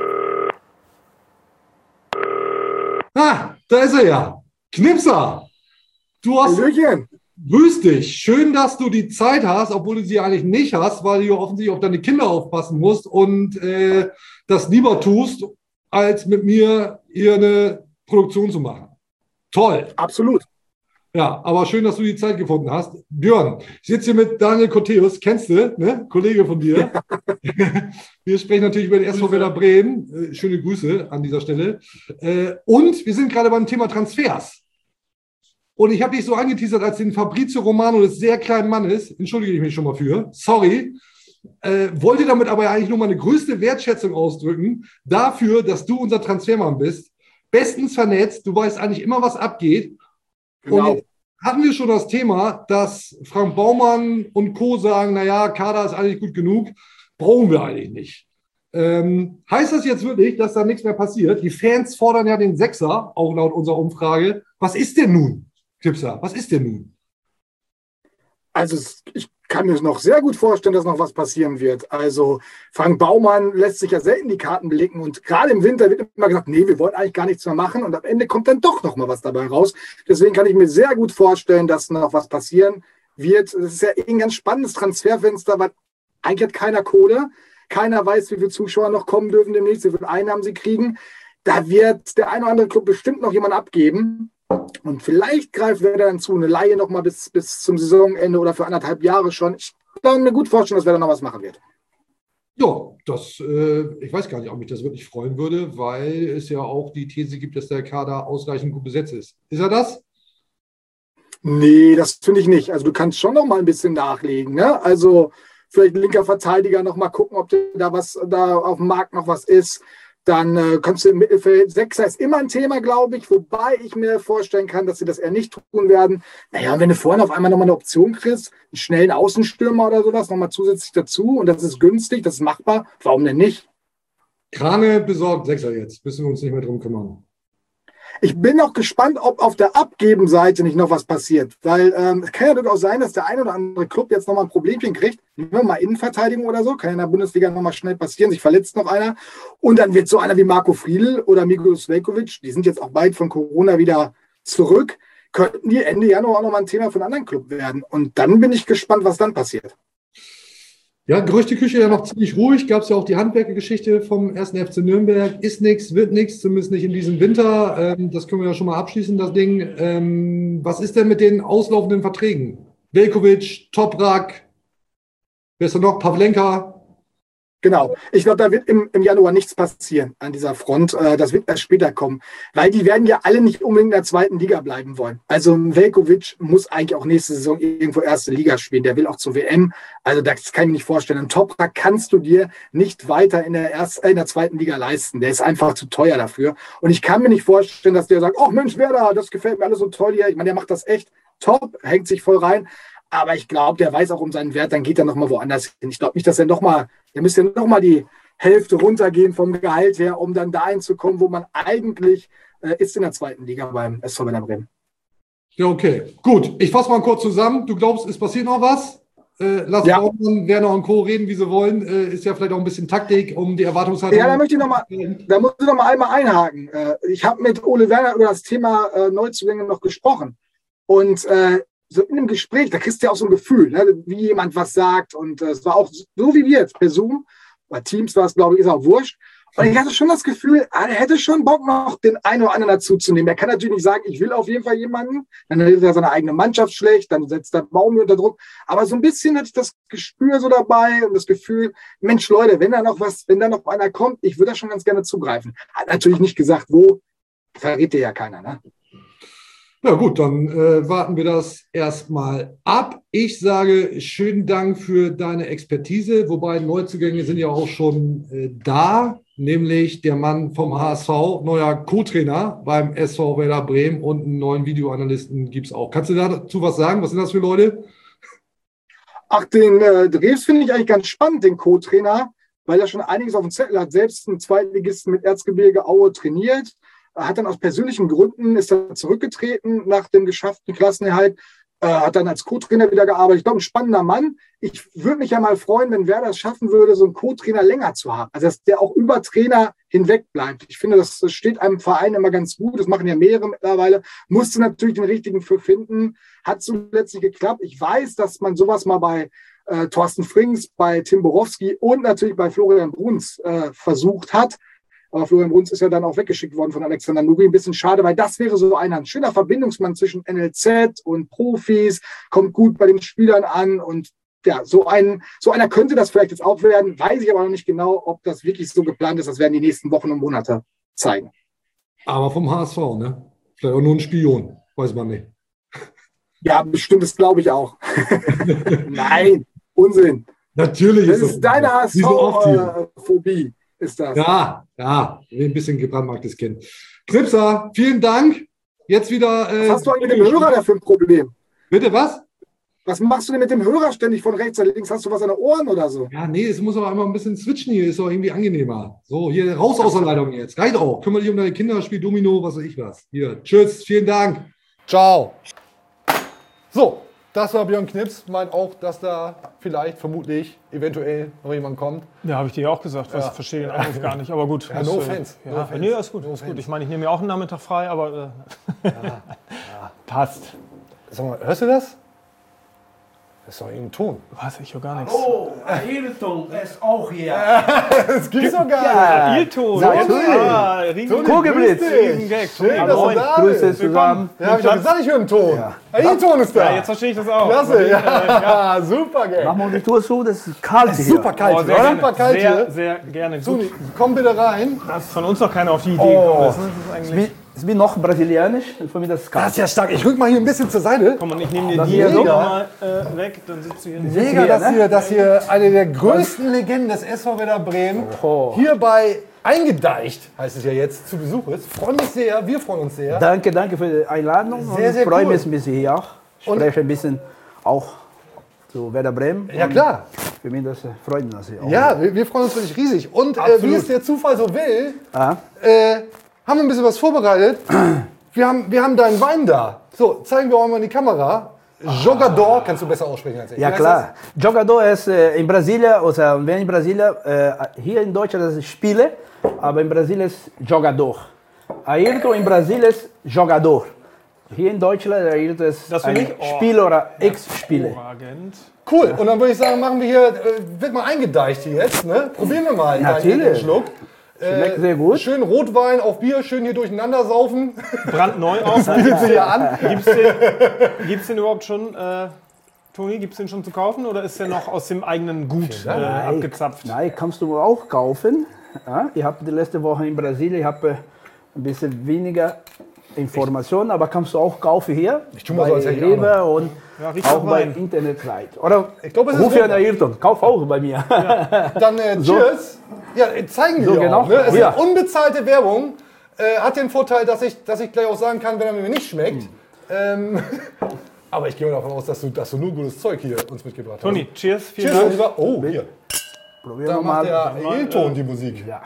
Ah, da ist er ja. Knipser. Du hast... Hallöchen. Grüß dich. Schön, dass du die Zeit hast, obwohl du sie eigentlich nicht hast, weil du offensichtlich auf deine Kinder aufpassen musst und äh, das lieber tust, als mit mir hier eine Produktion zu machen. Toll. Absolut. Ja, aber schön, dass du die Zeit gefunden hast. Björn, ich sitze hier mit Daniel Koteus, kennst du, ne? Kollege von dir. Wir sprechen natürlich über den S V Werder Bremen. Schöne Grüße an dieser Stelle. Und wir sind gerade beim Thema Transfers. Und ich habe dich so angeteasert als den Fabrizio Romano des sehr kleinen Mannes, entschuldige ich mich schon mal für, sorry, äh, wollte damit aber eigentlich nur meine größte Wertschätzung ausdrücken dafür, dass du unser Transfermann bist. Bestens vernetzt, du weißt eigentlich immer, was abgeht. Genau. Und jetzt hatten wir schon das Thema, dass Frank Baumann und Co. sagen, naja, Kader ist eigentlich gut genug, brauchen wir eigentlich nicht. Ähm, heißt das jetzt wirklich, dass da nichts mehr passiert? Die Fans fordern ja den Sechser, auch laut unserer Umfrage. Was ist denn nun, Knipser? Was ist denn nun? Also ich kann mir noch sehr gut vorstellen, dass noch was passieren wird. Also Frank Baumann lässt sich ja selten die Karten blicken und gerade im Winter wird immer gesagt, nee, wir wollen eigentlich gar nichts mehr machen und am Ende kommt dann doch noch mal was dabei raus. Deswegen kann ich mir sehr gut vorstellen, dass noch was passieren wird. Das ist ja eh ein ganz spannendes Transferfenster, was eigentlich hat keiner Kohle, keiner weiß, wie viele Zuschauer noch kommen dürfen demnächst, wie viele Einnahmen sie kriegen. Da wird der ein oder andere Club bestimmt noch jemand abgeben. Und vielleicht greift Werder dann zu, eine Leihe noch mal bis, bis zum Saisonende oder für anderthalb Jahre schon. Ich kann mir gut vorstellen, dass Werder noch was machen wird. Ja, das, äh, ich weiß gar nicht, ob mich das wirklich freuen würde, weil es ja auch die These gibt, dass der Kader ausreichend gut besetzt ist. Ist er das? Nee, das finde ich nicht. Also du kannst schon noch mal ein bisschen nachlegen. Ne? Also vielleicht linker Verteidiger noch mal gucken, ob da was da auf dem Markt noch was ist. Dann äh, kannst du im Mittelfeld, Sechser ist immer ein Thema, glaube ich, wobei ich mir vorstellen kann, dass sie das eher nicht tun werden. Naja, wenn du vorhin auf einmal nochmal eine Option kriegst, einen schnellen Außenstürmer oder sowas, nochmal zusätzlich dazu und das ist günstig, das ist machbar, warum denn nicht? Krane besorgt Sechser jetzt, müssen wir uns nicht mehr drum kümmern. Ich bin auch gespannt, ob auf der Abgebenseite nicht noch was passiert, weil ähm, es kann ja durchaus sein, dass der ein oder andere Club jetzt nochmal ein Problemchen kriegt, nehmen wir mal Innenverteidigung oder so, kann ja in der Bundesliga nochmal schnell passieren, sich verletzt noch einer und dann wird so einer wie Marco Friedl oder Miguel Veljković, die sind jetzt auch bald von Corona wieder zurück, könnten die Ende Januar auch nochmal ein Thema für einen anderen Club werden und dann bin ich gespannt, was dann passiert. Ja, Gerüchteküche ja noch ziemlich ruhig. Gab es ja auch die Handwerkergeschichte vom ersten F C Nürnberg. Ist nichts, wird nichts, zumindest nicht in diesem Winter. Ähm, das können wir ja schon mal abschließen, das Ding. Ähm, was ist denn mit den auslaufenden Verträgen? Veljković, Toprak, wer ist da noch? Pavlenka? Genau. Ich glaube, da wird im, im Januar nichts passieren an dieser Front. Äh, das wird erst später kommen. Weil die werden ja alle nicht unbedingt in der zweiten Liga bleiben wollen. Also Veljković muss eigentlich auch nächste Saison irgendwo erste Liga spielen. Der will auch zur W M. Also das kann ich mir nicht vorstellen. Einen Toprak kannst du dir nicht weiter in der, ersten, äh, in der zweiten Liga leisten. Der ist einfach zu teuer dafür. Und ich kann mir nicht vorstellen, dass der sagt, ach Mensch, Werder, das gefällt mir alles so toll hier. Ich meine, der macht das echt top, hängt sich voll rein. Aber ich glaube, der weiß auch um seinen Wert, dann geht er nochmal woanders hin. Ich glaube nicht, dass er nochmal, der müsste nochmal die Hälfte runtergehen vom Gehalt her, um dann dahin zu kommen, wo man eigentlich äh, ist in der zweiten Liga beim S V Werder Bremen. Ja, okay. Gut, ich fasse mal kurz zusammen. Du glaubst, es passiert noch was? Äh, lass Ja. Baumann, Werner und Co. reden, wie sie wollen. Äh, ist ja vielleicht auch ein bisschen Taktik, um die Erwartungshaltung... Ja, da möchte ich noch mal, da muss ich noch mal einmal einhaken. Äh, ich habe mit Ole Werner über das Thema äh, Neuzugänge noch gesprochen. Und äh, so in einem Gespräch, da kriegst du ja auch so ein Gefühl, ne, wie jemand was sagt. Und äh, es war auch so wie wir jetzt per Zoom, bei Teams war es, glaube ich, ist auch wurscht. Und ich hatte schon das Gefühl, er hätte schon Bock, noch den einen oder anderen dazuzunehmen. Er kann natürlich nicht sagen, ich will auf jeden Fall jemanden. Dann ist er seine eigene Mannschaft schlecht, dann setzt er Baum unter Druck. Aber so ein bisschen hatte ich das Gespür so dabei und das Gefühl, Mensch, Leute, wenn da noch was, wenn da noch einer kommt, ich würde da schon ganz gerne zugreifen. Hat natürlich nicht gesagt, wo, verrät dir ja keiner, ne? Ja gut, dann äh, warten wir das erstmal ab. Ich sage schönen Dank für deine Expertise, wobei Neuzugänge sind ja auch schon äh, da, nämlich der Mann vom H S V, neuer Co-Trainer beim S V Werder Bremen und einen neuen Videoanalysten gibt es auch. Kannst du dazu was sagen? Was sind das für Leute? Ach, den äh, Drews finde ich eigentlich ganz spannend, den Co-Trainer, weil er schon einiges auf dem Zettel hat, selbst einen Zweitligisten mit Erzgebirge Aue trainiert. Er hat dann aus persönlichen Gründen ist er zurückgetreten nach dem geschafften Klassenerhalt, äh, hat dann als Co-Trainer wieder gearbeitet. Ich glaube, ein spannender Mann. Ich würde mich ja mal freuen, wenn Werder es schaffen würde, so einen Co-Trainer länger zu haben. Also, dass der auch über Trainer hinweg bleibt. Ich finde, das steht einem Verein immer ganz gut. Das machen ja mehrere mittlerweile. Musste natürlich den richtigen für finden. Hat zuletzt nicht geklappt. Ich weiß, dass man sowas mal bei äh, Thorsten Frings, bei Tim Borowski und natürlich bei Florian Bruns äh, versucht hat. Aber Florian Bruns ist ja dann auch weggeschickt worden von Alexander Nuri. Ein bisschen schade, weil das wäre so einer, ein schöner Verbindungsmann zwischen N L Z und Profis, kommt gut bei den Spielern an. Und ja, so, ein, so einer könnte das vielleicht jetzt auch werden. Weiß ich aber noch nicht genau, ob das wirklich so geplant ist. Das werden die nächsten Wochen und Monate zeigen. Aber vom H S V, ne? Vielleicht auch nur ein Spion, weiß man nicht. Ja, bestimmt, das glaube ich auch. Nein, Unsinn. Natürlich Das ist ist deine H S Wie so oft hier. V-Phobie. Ist das. Ja, ja, ein bisschen gebrandmarktes Kind. Knipser, vielen Dank. Jetzt wieder. Äh, Was hast du eigentlich mit dem Hörer da für ein Problem? Bitte was? Was machst du denn mit dem Hörer ständig von rechts nach links? Hast du was an den Ohren oder so? Ja, nee, es muss aber immer ein bisschen switchen hier, ist doch irgendwie angenehmer. So, hier raus aus der Leitung jetzt. Reicht auch. Kümmere dich um deine Kinder, spiel Domino, was weiß ich was. Hier, tschüss, vielen Dank. Ciao. So, das war Björn Knips. Meint auch, dass da vielleicht, vermutlich, eventuell noch jemand kommt. Ja, habe ich dir auch gesagt. Was, Ja. verstehe den Anruf gar nicht. Aber gut. Ja, das, no äh, offense. Ja, No offense. nee, ist gut. No ist gut. offense. Ich meine, ich nehme mir auch einen Nachmittag frei, aber äh, passt. Sag mal, hörst du das? Das ist doch irgendein Ton. Was? Ich höre gar nichts. Oh, Ayrton ist auch hier. Das gibt's doch gar Ja, Ayrton. Natürlich. Ah, Riesen- Kugelblitz. Riesengag. Schön, dass du Moin. da Grüße bist. zusammen. Ja, hab ich doch gesagt, ich höre einen Ton. Ja. Ayrton ist da. Ja, jetzt verstehe ich das auch. Klasse, ja. Super, Gag. Mach mal die Tour zu, das ist kalt hier. Super kalt, Oh, sehr, oder? gerne. Super kalt sehr, hier. sehr gerne. Gut, Toni, komm bitte rein. dass von uns noch keiner auf die Idee Oh. gekommen ist. Ne? Das ist eigentlich. Ich bin noch brasilianisch, für mich das ist Das kalt. ist ja stark. Ich rück mal hier ein bisschen zur Seite. Komm, und ich nehme dir Das die ist hier mega. nochmal äh, weg, dann sitzt du hier. Mega, hier, dass ne? hier, dass hier eine der größten Legenden des S V Werder Bremen Oho. hierbei eingedeicht, heißt es ja jetzt, zu Besuch ist. Freue mich sehr, wir freuen uns sehr. Danke, danke für die Einladung. Sehr, und sehr ich freue cool. mich ein bisschen hier auch. Ich Und- spreche ein bisschen auch zu Werder Bremen. Ja, Und klar. Für mich das äh, freut mich das hier auch. Ja, wir, wir freuen uns wirklich riesig. Und äh, Absolut. wie es der Zufall so will, Ah, äh, haben wir ein bisschen was vorbereitet. Wir haben, wir haben deinen Wein da. So, zeigen wir auch mal in die Kamera. Jogador, kannst du besser aussprechen als ich. ja Wie heißt klar. Jogador ist äh, in Brasilien, also wenn in Brasilien, äh, hier in Deutschland das ist Spiele, aber in Brasilien ist Jogador. Ayrton in Brasilien ist Jogador. Hier in Deutschland Ayrton ist Das für ein mich? Oh. Spieler oder Ex-Spieler. Agent. das? Cool. Und dann würde ich sagen, machen wir hier, äh, wird mal eingedeicht hier jetzt. Ne? Probieren wir mal Natürlich. einen Schluck. Schmeckt sehr gut. Schön Rotwein auf Bier, schön hier durcheinander saufen. Brandneu auch. Bietet sich ja an. Gibt's den, gibt's den überhaupt schon, äh, Toni, gibt's den schon zu kaufen oder ist der noch aus dem eigenen Gut äh, abgezapft? Nein, kannst du auch kaufen. Ja, ich habe die letzte Woche in Brasilien, ich habe äh, ein bisschen weniger Informationen, aber kannst du auch kaufen hier. Ich tu mal so, als hätte ich Rewe und Ja, riecht auch nach bei Wein. Internetseite. Oder Ich glaube, es ist ruf ja an Rotwein. Ayrton, kauf auch bei mir. Dann äh, So. Cheers. Ja, äh, zeigen So, wir genau. auch. Ne? Es Ja. ist unbezahlte Werbung. Äh, hat den Vorteil, dass ich, dass ich gleich auch sagen kann, wenn er mir nicht schmeckt. Ähm, aber ich gehe mal davon aus, dass du, dass du nur gutes Zeug hier uns mitgebracht hast. Toni, cheers, vielen Cheers, mein Dank. Lieber. Oh, hier. Probieren Da wir macht mal. der Ayrton die Musik. Ja.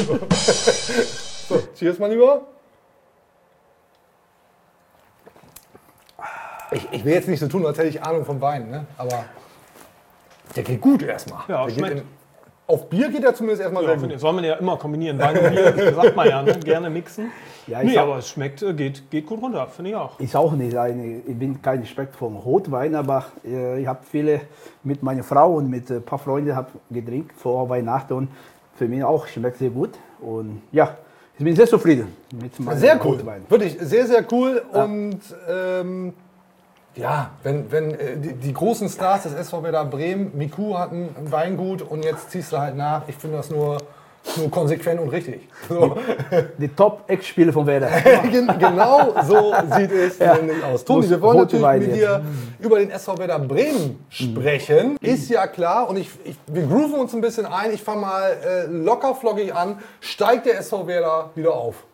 So, cheers, mein Lieber. Ich, ich will jetzt nicht so tun, als hätte ich Ahnung vom Wein, ne? Aber der geht gut erstmal. Ja, Der geht schmeckt. in, auf Bier geht er zumindest erstmal Ja, sehr finde ich. gut. Soll man ja immer kombinieren. Wein und Bier, sagt man ja, ne? Gerne mixen. Ja, ich Nee, sag- aber es schmeckt, äh, geht, geht gut runter, finde ich auch. Ist auch nicht eine, ich bin kein Respekt vom Rotwein, aber äh, ich habe viele mit meiner Frau und mit ein paar Freunden hab getrinkt vor Weihnachten und für mich auch schmeckt sehr gut. Und ja, ich bin sehr zufrieden mit meinem Sehr cool. Rotwein. Wirklich sehr, sehr cool. Und ähm, ja, wenn, wenn äh, die, die großen Stars des S V Werder Bremen, Miku hat ein Weingut und jetzt ziehst du halt nach. Ich finde das nur, nur konsequent und richtig. So. Die Top-Ex-Spiele von Werder. Gen- genau so sieht es nämlich aus. Toni, wir wollen Rote natürlich Wein mit jetzt. dir über den S V Werder Bremen sprechen. Ist ja klar und ich, ich, wir grooven uns ein bisschen ein. Ich fange mal äh, locker flockig an. Steigt der S V Werder wieder auf?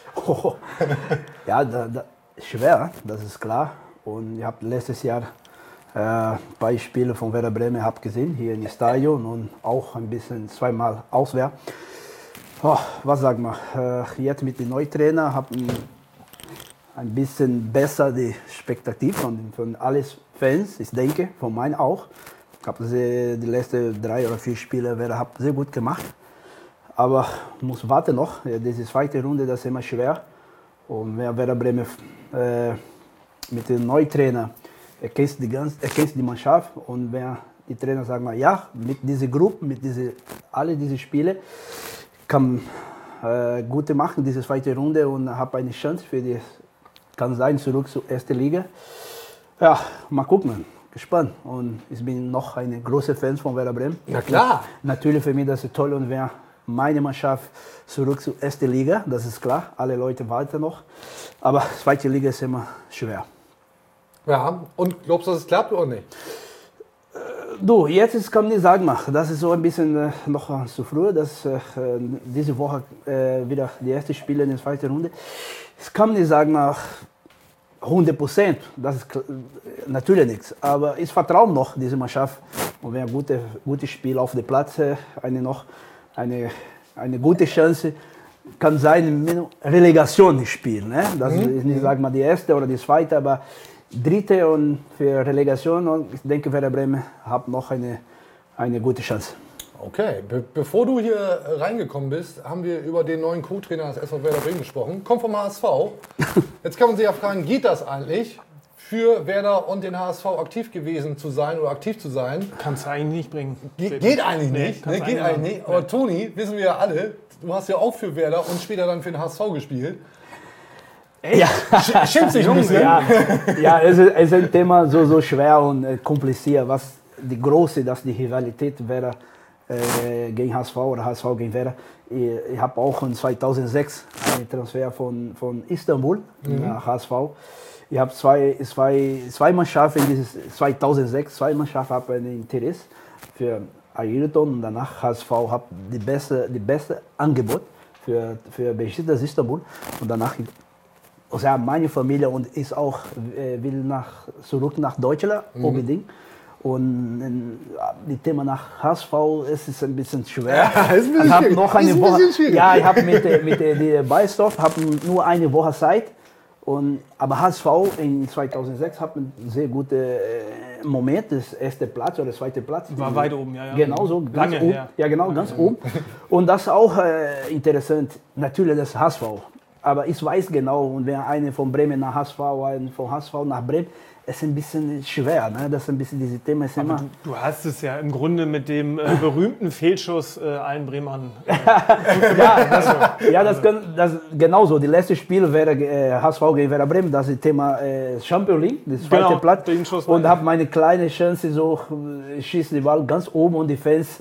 Ja, da, da, schwer, das ist klar. Und ich habe letztes Jahr äh, ein paar Spiele von Werder Bremen hab gesehen, hier im Stadion und auch ein bisschen zweimal auswärts. Oh, was sagen wir? Äh, jetzt mit dem neuen Trainer habe ich ein bisschen besser die Spektakel von, von allen Fans, ich denke, von meinen auch. Ich habe die, die letzten drei oder vier Spiele Werder hab sehr gut gemacht. Aber muss warten noch. Ja, diese zweite Runde, das ist immer schwer. Und wer Werder Bremen äh, mit dem neuen Trainer erkennt die, ganze, erkennt die Mannschaft und wer die Trainer sagen mal, ja, mit dieser Gruppe, mit diese, alle diese Spiele kann äh, gute machen, diese zweite Runde und habe eine Chance für die, kann sein, zurück zur ersten Liga. Ja, mal gucken, gespannt. Und ich bin noch ein großer Fan von Werder Bremen. Na klar. Natürlich für mich das ist toll und wer meine Mannschaft zurück zur ersten Liga, das ist klar. Alle Leute warten noch, aber zweite Liga ist immer schwer. Ja, und glaubst du, dass es klappt oder nicht? Du, jetzt ist, kann man nicht sagen, das ist so ein bisschen äh, noch zu früh, dass äh, diese Woche äh, wieder die erste Spiele in der zweiten Runde. Ich kann nicht sagen, nach hundert Prozent, das ist kl- natürlich nichts, aber ich vertraue noch diese Mannschaft und wenn ein gutes gute Spiel auf dem Platz, äh, eine noch eine, eine gute Chance kann sein, mit Relegation spielen. Ne? Das Mhm. ist nicht, sag mal, die erste oder die zweite, aber dritte und für Relegation und ich denke, Werder Bremen hat noch eine, eine gute Chance. Okay, Be bevor du hier äh, reingekommen bist, haben wir über den neuen Co-Trainer des S V Werder Bremen gesprochen. Kommt vom H S V. Jetzt kann man sich ja fragen, geht das eigentlich? für Werder und den H S V aktiv gewesen zu sein oder aktiv zu sein. Kannst du eigentlich nicht bringen. Ge geht eigentlich Nee, nicht. kannst Ne? du Geht eigentlich eigentlich nicht. Aber Toni, wissen wir ja alle, du hast ja auch für Werder und später dann für den H S V gespielt. Ja, Schimpft sich ein bisschen. ja, ja es, ist, es ist ein Thema so, so schwer und äh, kompliziert. Was die große, dass die Rivalität Werder äh, gegen H S V oder H S V gegen Werder. Ich, ich habe auch in zweitausendsechs einen Transfer von, von Istanbul mhm. nach H S V. Ich habe zwei, zwei, zwei Mannschaften, dieses zweitausendsechs, zwei Mannschaften haben ein Interesse für Ayrton und danach H S V hat die beste, die beste Angebot für, für Besiktas Istanbul und danach also meine Familie und ist auch äh, will nach, zurück nach Deutschland mhm. unbedingt. Und äh, das Thema nach H S V es ist ein bisschen schwer. Ja, ist ein bisschen ich habe schwierig. noch eine Ist ein Woche. bisschen schwierig. Ja, ich habe mit, mit der Beistorf nur eine Woche Zeit. Und, aber H S V in zweitausendsechs hat einen sehr guten äh, Moment, das erste Platz oder zweite Platz. War weit oben, ja. ja. Genau so, ganz Lange oben. her. Ja, genau, Lange ganz her. oben. Und das ist auch äh, interessant, natürlich das H S V. Aber ich weiß genau, und wenn einer von Bremen nach H S V, einer von H S V nach Bremen, es ist ein bisschen schwer. Ne? Das ist ein bisschen dieses Thema. Ist immer Du, du hast es ja im Grunde mit dem äh, berühmten Fehlschuss äh, allen Bremern. Äh, ja, das, ja das, kann, das genauso. Die letzte Spiel wäre äh, H S V gegen Werder Bremen. Das ist das Thema äh, Champions League, das zweite Genau, Platz. den Schuss Und meine habe meine kleine Chance, so äh, schießt die Ball ganz oben und die Fans.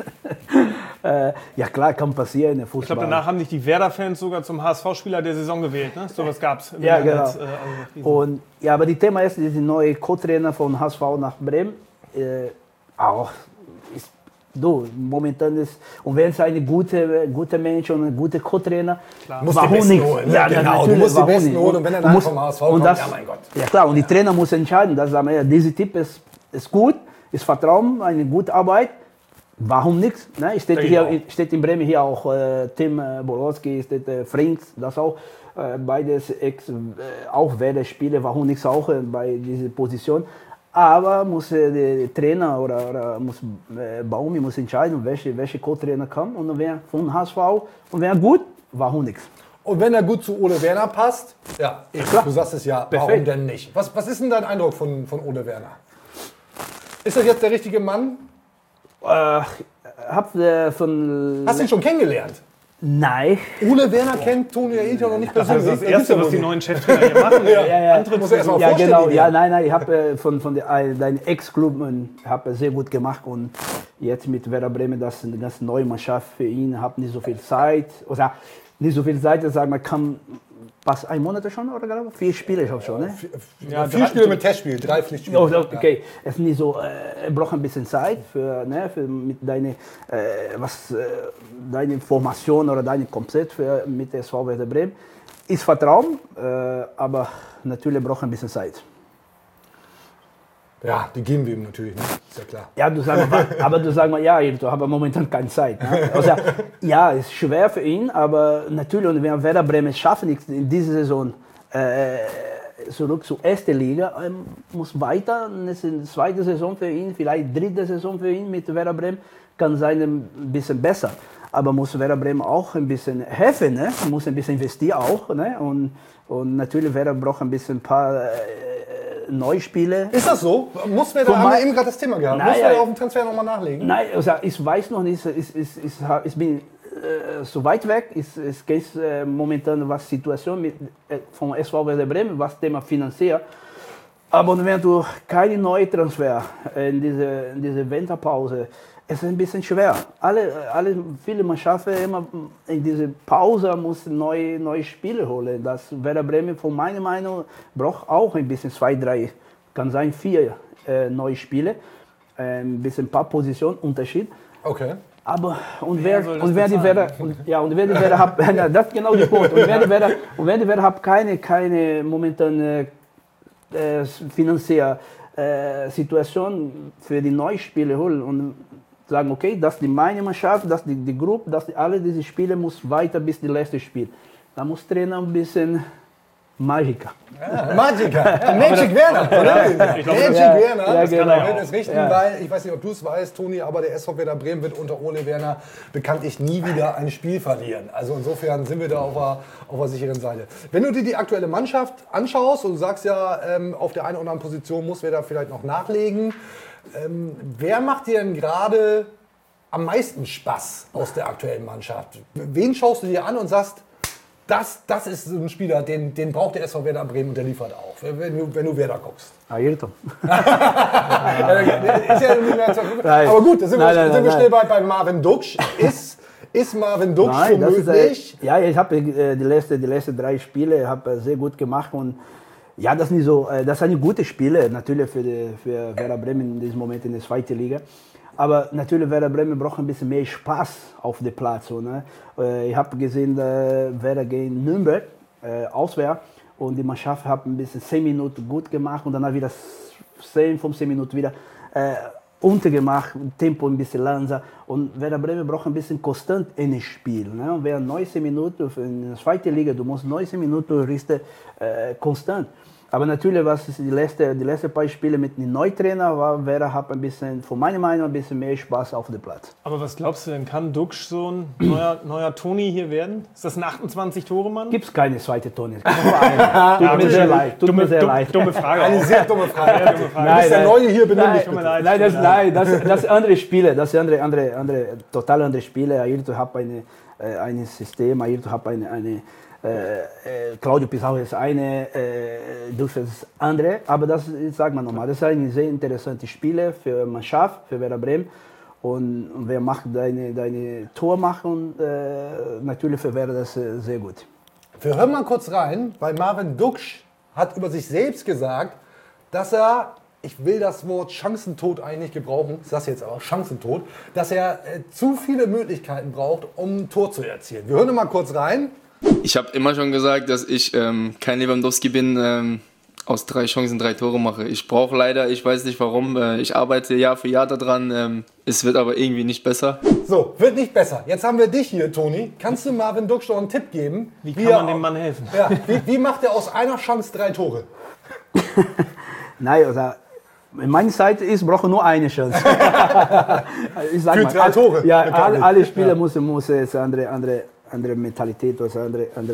äh, ja klar, kann passieren in der Fußball. Ich glaube, danach haben dich die Werder-Fans sogar zum H S V-Spieler der Saison gewählt. Ne? So was gab es. Ja, genau. Als, äh, also und, ja, aber das Thema ist, die neue Co-Trainer von H S V nach Bremen. Äh, auch ist, du, momentan ist, und wenn es eine gute, gute Mensch und ein guter Co-Trainer, muss die Besten holen. Ja, genau, du musst die Besten holen und wenn er dann vom H S V kommt, das, ja mein Gott. Ja klar, und die Trainer muss entscheiden, dass sagen wir, ja, dieser Typ ist, ist gut, ist Vertrauen, eine gute Arbeit. Warum nichts? Ne? Steht, hier, steht in Bremen hier auch äh, Tim äh, Bolowski, steht äh, Frings, das auch äh, beides ex, äh, auch Werder-Spieler, warum nichts auch äh, bei dieser Position. Aber muss äh, der Trainer oder, oder muss äh, Baumi muss entscheiden, welche, welche Co-Trainer kommt und wer von H S V und wer gut, warum nichts. Und wenn er gut zu Ole Werner passt, ja, klar. du sagst es ja, Perfekt. warum denn nicht? Was, was ist denn dein Eindruck von, von Ole Werner? Ist das jetzt der richtige Mann? Äh, hab äh, von. Hast du ihn schon kennengelernt? Nein. Ole Werner kennt Toni Ayrton noch nicht persönlich. Das ist das Erste, was die neuen Cheftrainer hier machen. ja, ja, ja. Muss er erst mal ja vorstellen. genau. Ja, nein, nein. Ich habe äh, von, von der, äh, deinem Ex-Club äh, sehr gut gemacht und jetzt mit Werder Bremen, das ist eine ganz neue Mannschaft für ihn. Habe nicht so viel Zeit. Oder nicht so viel Zeit, sagen wir, kann. Was, ein Monat schon oder glaube vier Spiele ich schon, ne? Ja, vier Spiele mit Testspiel, drei Pflichtspiele. Oh, okay, es ist nicht so, äh, er braucht ein bisschen Zeit für, ne, für mit deine, äh, was, äh, deine Formation oder deine Konzept für, mit der S V Werder Bremen. Ist Vertrauen, äh, aber natürlich braucht ein bisschen Zeit. Ja, die geben wir ihm natürlich, ne? Ist ja klar. Ja, du sagst mal, aber du sagst mal, ja, ich habe momentan keine Zeit. Ne? Also, ja, ist schwer für ihn, aber natürlich, und wenn Werder Bremen schafft nichts in dieser Saison äh, zurück zur ersten Liga, ähm, muss weiter, das ist eine zweite Saison für ihn, vielleicht dritte Saison für ihn mit Werder Bremen, kann sein ein bisschen besser. Aber muss Werder Bremen auch ein bisschen helfen, ne? Muss ein bisschen investieren auch, ne? Und, und natürlich Werder braucht ein bisschen ein paar äh, Neuspiele. Ist das so? Muss Werder, haben wir eben gerade das Thema gehabt, Nein, muss Werder ja. auf dem Transfer nochmal nachlegen? Nein, also ich weiß noch nicht, ich, ich, ich, ich bin äh, so weit weg, ich, ich gehe äh, momentan was Situation mit, äh, von S V Werder Bremen, was Thema finanziell. Aber wenn du keine neuen Transfer in diese, in diese Winterpause, es ist ein bisschen schwer. Alle, alle viele Mannschaften immer in diese Pause müssen neue, neue Spiele holen. Das Werder Bremen von meiner Meinung braucht auch ein bisschen zwei, drei, kann sein vier äh, neue Spiele, äh, ein bisschen ein paar Positionen Unterschied. Okay. Aber und wer und wer die Werder und, ja und wer die Werder hat, das ist genau der Punkt. Und wer die Werder und wer die Werder hat keine keine momentan äh, finanzielle äh, Situation für die neuen Spiele holen und sagen, okay, das ist die meine Mannschaft, das ist die, die Gruppe, das die, alle diese Spiele muss weiter bis die letzte Spiel. Da muss Trainer ein bisschen Magica. Ja, Magica. Ja, Magic Werner. Ja, Magic ja, Werner. Ja, das genau. kann er das richten, Ja. weil, ich weiß nicht, ob du es weißt, Toni, aber der S V Werder Bremen wird unter Ole Werner bekanntlich nie wieder ein Spiel verlieren. Also insofern sind wir da auf der, auf der sicheren Seite. Wenn du dir die aktuelle Mannschaft anschaust und du sagst ja, ähm, auf der einen oder anderen Position muss Werder vielleicht noch nachlegen, ähm, wer macht dir denn gerade am meisten Spaß aus der aktuellen Mannschaft? Wen schaust du dir an und sagst, Das, das ist ein Spieler, den, den braucht der S V Werder Bremen und der liefert auch, wenn du, wenn du Werder guckst. Ayrton. ist ja nicht mehr zu Nein. Aber gut, da sind, Nein, wir, nein, sind wir nein, schnell bei, bei Marvin Duksch. Ist, ist Marvin Duksch Nein, das ist, womöglich? äh, ja, ich habe äh, die, letzte, die letzten drei Spiele hab, äh, sehr gut gemacht und ja, das ist nicht so, äh, das sind eine gute Spiele natürlich für, die, für Werder Bremen in diesem Moment in der zweiten Liga. Aber natürlich, Werder Bremen braucht ein bisschen mehr Spaß auf dem Platz. So, ne? Ich habe gesehen, äh, Werder gegen Nürnberg, äh, auswärts. Und die Mannschaft hat ein bisschen zehn Minuten gut gemacht und dann wieder zehn, fünfzehn Minuten wieder äh, untergemacht, Tempo ein bisschen langsamer. Und Werder Bremen braucht ein bisschen konstant in das Spiel. Ne? Und während neunzehn Minuten in der zweiten Liga, du musst neunzehn Minuten richten, äh, konstant. Aber natürlich, was die letzten die letzte paar Spiele mit dem Neutrainer war, Werder hat ein bisschen, von meiner Meinung ein bisschen mehr Spaß auf dem Platz. Aber was glaubst du denn, kann Duksch so ein neuer, neuer Toni hier werden? Ist das ein achtundzwanzig-Tore-Mann? Gibt es keine zweite Toni. Es gibt nur eine. Tut mir sehr leid. Tut dumme, mir sehr dumme, leid. dumme Frage. Eine auch. sehr dumme Frage. Sehr dumme Frage. Du bist der Neue hier, benimm Nein, dich tut mir bitte. leid. Nein, das, nein das, das sind andere Spiele. Das sind andere, andere, andere, total andere Spiele. Ayrton hat eine, äh, ein System, Ayrton hat eine, eine Äh, äh, Claudio Pizarro ist eine, äh, Duksch ist andere, aber das sagt man nochmal, das ist ein sehr interessantes Spiel für Mannschaft, für Werder Bremen und, und wer macht deine, deine Tor machen, äh, natürlich für Werder das äh, sehr gut. Wir hören mal kurz rein, weil Marvin Duksch hat über sich selbst gesagt, dass er, ich will das Wort Chancentod eigentlich nicht gebrauchen, ich sage jetzt aber Chancentod, dass er äh, zu viele Möglichkeiten braucht, um ein Tor zu erzielen. Wir hören mal kurz rein. Ich habe immer schon gesagt, dass ich ähm, kein Lewandowski bin, ähm, aus drei Chancen drei Tore mache. Ich brauche leider, ich weiß nicht warum, äh, ich arbeite Jahr für Jahr daran, ähm, es wird aber irgendwie nicht besser. So, wird nicht besser. Jetzt haben wir dich hier, Toni. Kannst du Marvin Duksch noch einen Tipp geben? Wie kann man dem Mann helfen? Ja, wie, wie macht er aus einer Chance drei Tore? Nein, also in meiner Seite ist, brauche nur eine Chance. Ich sag Für mal, drei all, Tore. Ja, alle, alle Spieler Ja. müssen, müssen jetzt andere, andere, andere Mentalität, also andere, andere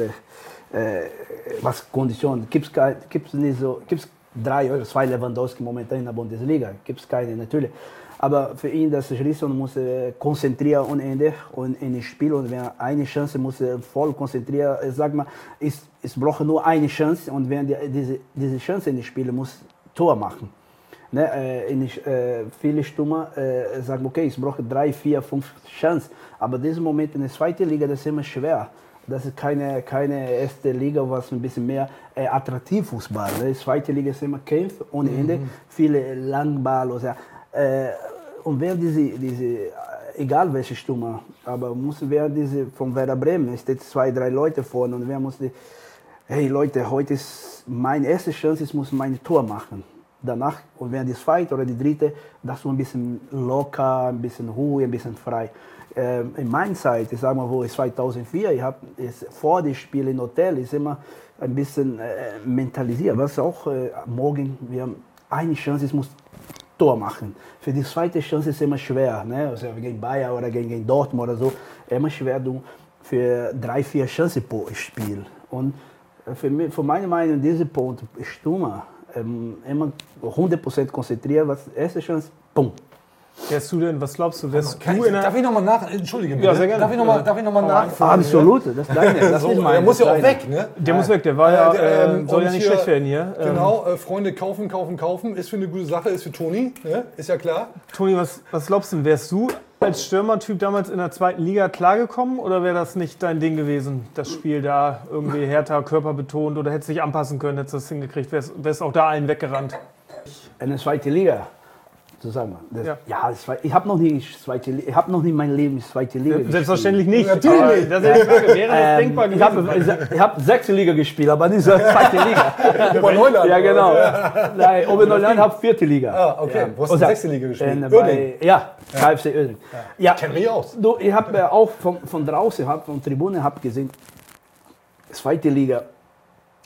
äh, was Konditionen. Gibt es nicht so, gibt's drei oder zwei Lewandowski momentan in der Bundesliga? Gibt es keine, natürlich. Aber für ihn, das Schließen muss er konzentrieren ohne Ende und in das Spiel. Und wenn er eine Chance muss er voll konzentrieren. Ich sag mal, es, es braucht nur eine Chance und wenn die, diese, diese Chance in das Spiel muss Tor machen. Ne, äh, in, äh, viele Stürmer äh, sagen, okay, ich brauche drei, vier, fünf Chancen. Aber in diesem Moment in der zweiten Liga, das ist immer schwer. Das ist keine, keine erste Liga, was ein bisschen mehr äh, attraktiv Fußball. Ne? Die zweite Liga ist immer Kampf ohne Ende, mhm. viele Langball. Oder, äh, und wer diese, diese, egal welche Stürmer, aber muss wer diese von Werder Bremen, es steht zwei, drei Leute vorne und wer muss die, hey Leute, heute ist meine erste Chance, ich muss mein Tor machen. Danach, und wenn die zweite oder die dritte, das so ein bisschen locker, ein bisschen ruhig, ein bisschen frei. Ähm, in meiner Zeit, ich sage mal, wo ich zweitausendvier, ich habe vor dem Spiel im Hotel, ist immer ein bisschen äh, mentalisiert. Was auch äh, morgen, wir haben eine Chance, ich muss Tor machen. Für die zweite Chance ist es immer schwer, ne? Also gegen Bayern oder gegen, gegen Dortmund oder so, immer schwer du für drei, vier Chancen pro Spiel. Und für, mich, für meine Meinung, dieser Punkt, Stürmer, Ähm, immer hundert Prozent konzentriert, was erste Chance, bumm. Wärst du denn, was glaubst du, wärst Kann du ich, in der... darf ich nochmal nach... Entschuldige bitte. Ja, sehr gerne. Darf ich nochmal noch nachfragen? Absolut, das ist deine. Das so, ist meine, der muss ja auch deine. weg, ne? Der muss weg, der war ja, Äh, äh, ähm, soll ja und nicht hier- schlecht werden hier. Ähm, Genau, äh, Freunde kaufen, kaufen, kaufen. Ist für eine gute Sache, ist für Toni, ne? Ist ja klar. Toni, was, was glaubst du, wärst du als Stürmertyp damals in der zweiten Liga klargekommen oder wäre das nicht dein Ding gewesen, das Spiel da irgendwie härter, körperbetont oder hättest du dich anpassen können, hättest du das hingekriegt, wärst, wärst auch da allen weggerannt? In der zweiten Liga, zusammen. Das, Ja. ja, das war, ich habe noch nie zweite Liga, ich habe noch nie mein Leben in zweite Liga gespielt. Selbstverständlich nicht. Natürlich Aber nicht. Das ist die Frage. Wäre das Ähm, denkbar ich gewesen? habe ich hab sechste Liga gespielt, aber nicht so zweite Liga. Oberneuland. Ja, genau. Nein, Oberneuland hat vierte Liga. Ah, okay. Ja. Wo hast du Also, sechste Liga gespielt? in- Uerdingen. bei, ja, K F C Uerdingen. Ja. Kenn mich aus. Du, ich habe äh, auch von, von draußen, hab, von Tribüne hab gesehen, zweite Liga,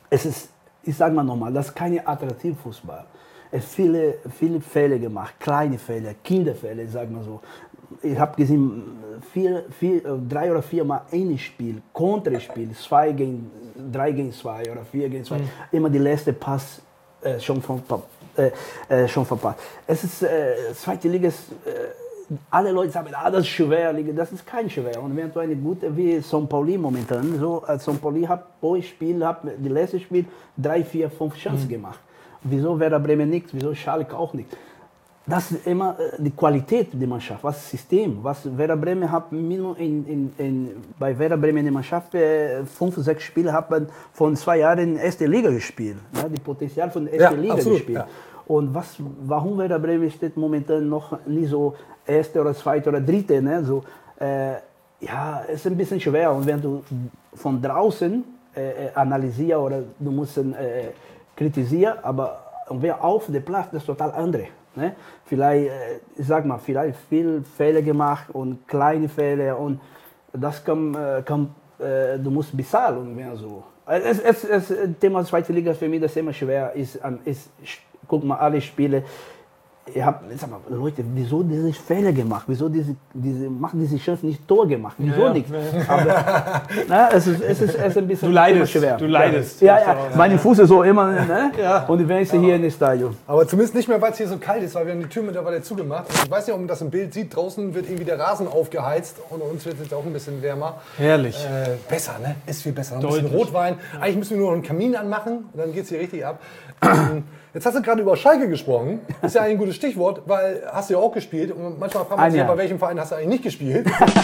es ist, ich sage mal nochmal, das ist kein Attraktivfußball. Es viele, viele Fälle gemacht, kleine Fälle, Kinderfälle, sag mal so. Ich habe gesehen, vier, vier, drei oder vier Mal ein Spiel, Konterspiel, zwei gegen, drei gegen zwei oder vier gegen zwei. Mhm. Immer die letzte Pass äh, schon, von, äh, äh, schon verpasst. Es ist, äh, zweite Liga ist, äh, alle Leute sagen, ah, das ist schwer, das ist kein schwer. Und wenn du eine gute, wie São Paulo momentan, so, äh, São Paulo hat pro Spiel, hat die letzte Spiel drei, vier, fünf Chancen mhm. gemacht. Wieso Werder Bremen nichts, wieso Schalke auch nicht? Das ist immer die Qualität der Mannschaft, was das System. Was Werder Bremen hat in, in, in, bei Werder Bremen in der Mannschaft äh, fünf, sechs Spiele hat man von zwei Jahren in der ersten Liga gespielt. Ja, die Potenzial von der ersten ja, Liga absolut, gespielt. Ja. Und was, warum Werder Bremen steht momentan noch nicht so erste oder zweite oder dritte? Ne? So, äh, ja, es ist ein bisschen schwer. Und wenn du von draußen äh, analysierst oder du musst äh, kritisieren, aber wer auf dem Platz, das ist total andere. Ne? Vielleicht, ich sag mal, vielleicht viele Fehler gemacht und kleine Fehler und das kann, kann du musst bezahlen und mehr so. Es, es, es, das Thema zweite Liga für mich das immer schwer ist, ist, guck mal alle Spiele. Ich habe, sag mal, Leute, wieso diese Fehler gemacht? Wieso diese, diese machen diese Chance nicht Tor gemacht? Wieso ja, nicht? Ja. Aber na, es, ist, es, ist, es ist ein bisschen du leidest, schwer. Du leidest. Ja, ja, ja. Mein Fuß ist so immer, ne? Ja. Und wenn ich ja. hier in das Stadion. Aber zumindest nicht mehr, weil es hier so kalt ist, weil wir haben die Tür mittlerweile zugemacht. Und ich weiß nicht, ob man das im Bild sieht. Draußen wird irgendwie der Rasen aufgeheizt und uns wird es jetzt auch ein bisschen wärmer. Herrlich. Äh, besser, ne? Ist viel besser. Ein bisschen Rotwein. Eigentlich müssen wir nur noch einen Kamin anmachen und dann geht es hier richtig ab. Jetzt hast du gerade über Schalke gesprochen. Das ist ja eigentlich ein gutes Stichwort, weil hast du ja auch gespielt. Und manchmal fragen wir sich, bei welchem Verein hast du eigentlich nicht gespielt?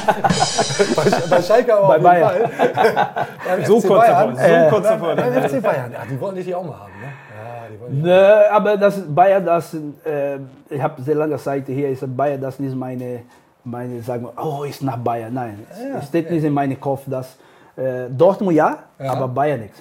bei, bei Schalke aber bei auf jeden Bayern. Fall. Beim so F C kurz Bayern. davor. So kurz davor. Beim F C Bayern. Ja, die wollten dich auch mal haben, ne? Ja, die wollten dich ne, aber das Bayern, das, äh, ich habe sehr lange Zeit hier, ist Bayern, das nicht meine, meine sagen wir, oh, ist nach Bayern. Nein, ja, es steht okay. nicht in meinem Kopf, dass äh, Dortmund ja, ja, aber Bayern nichts.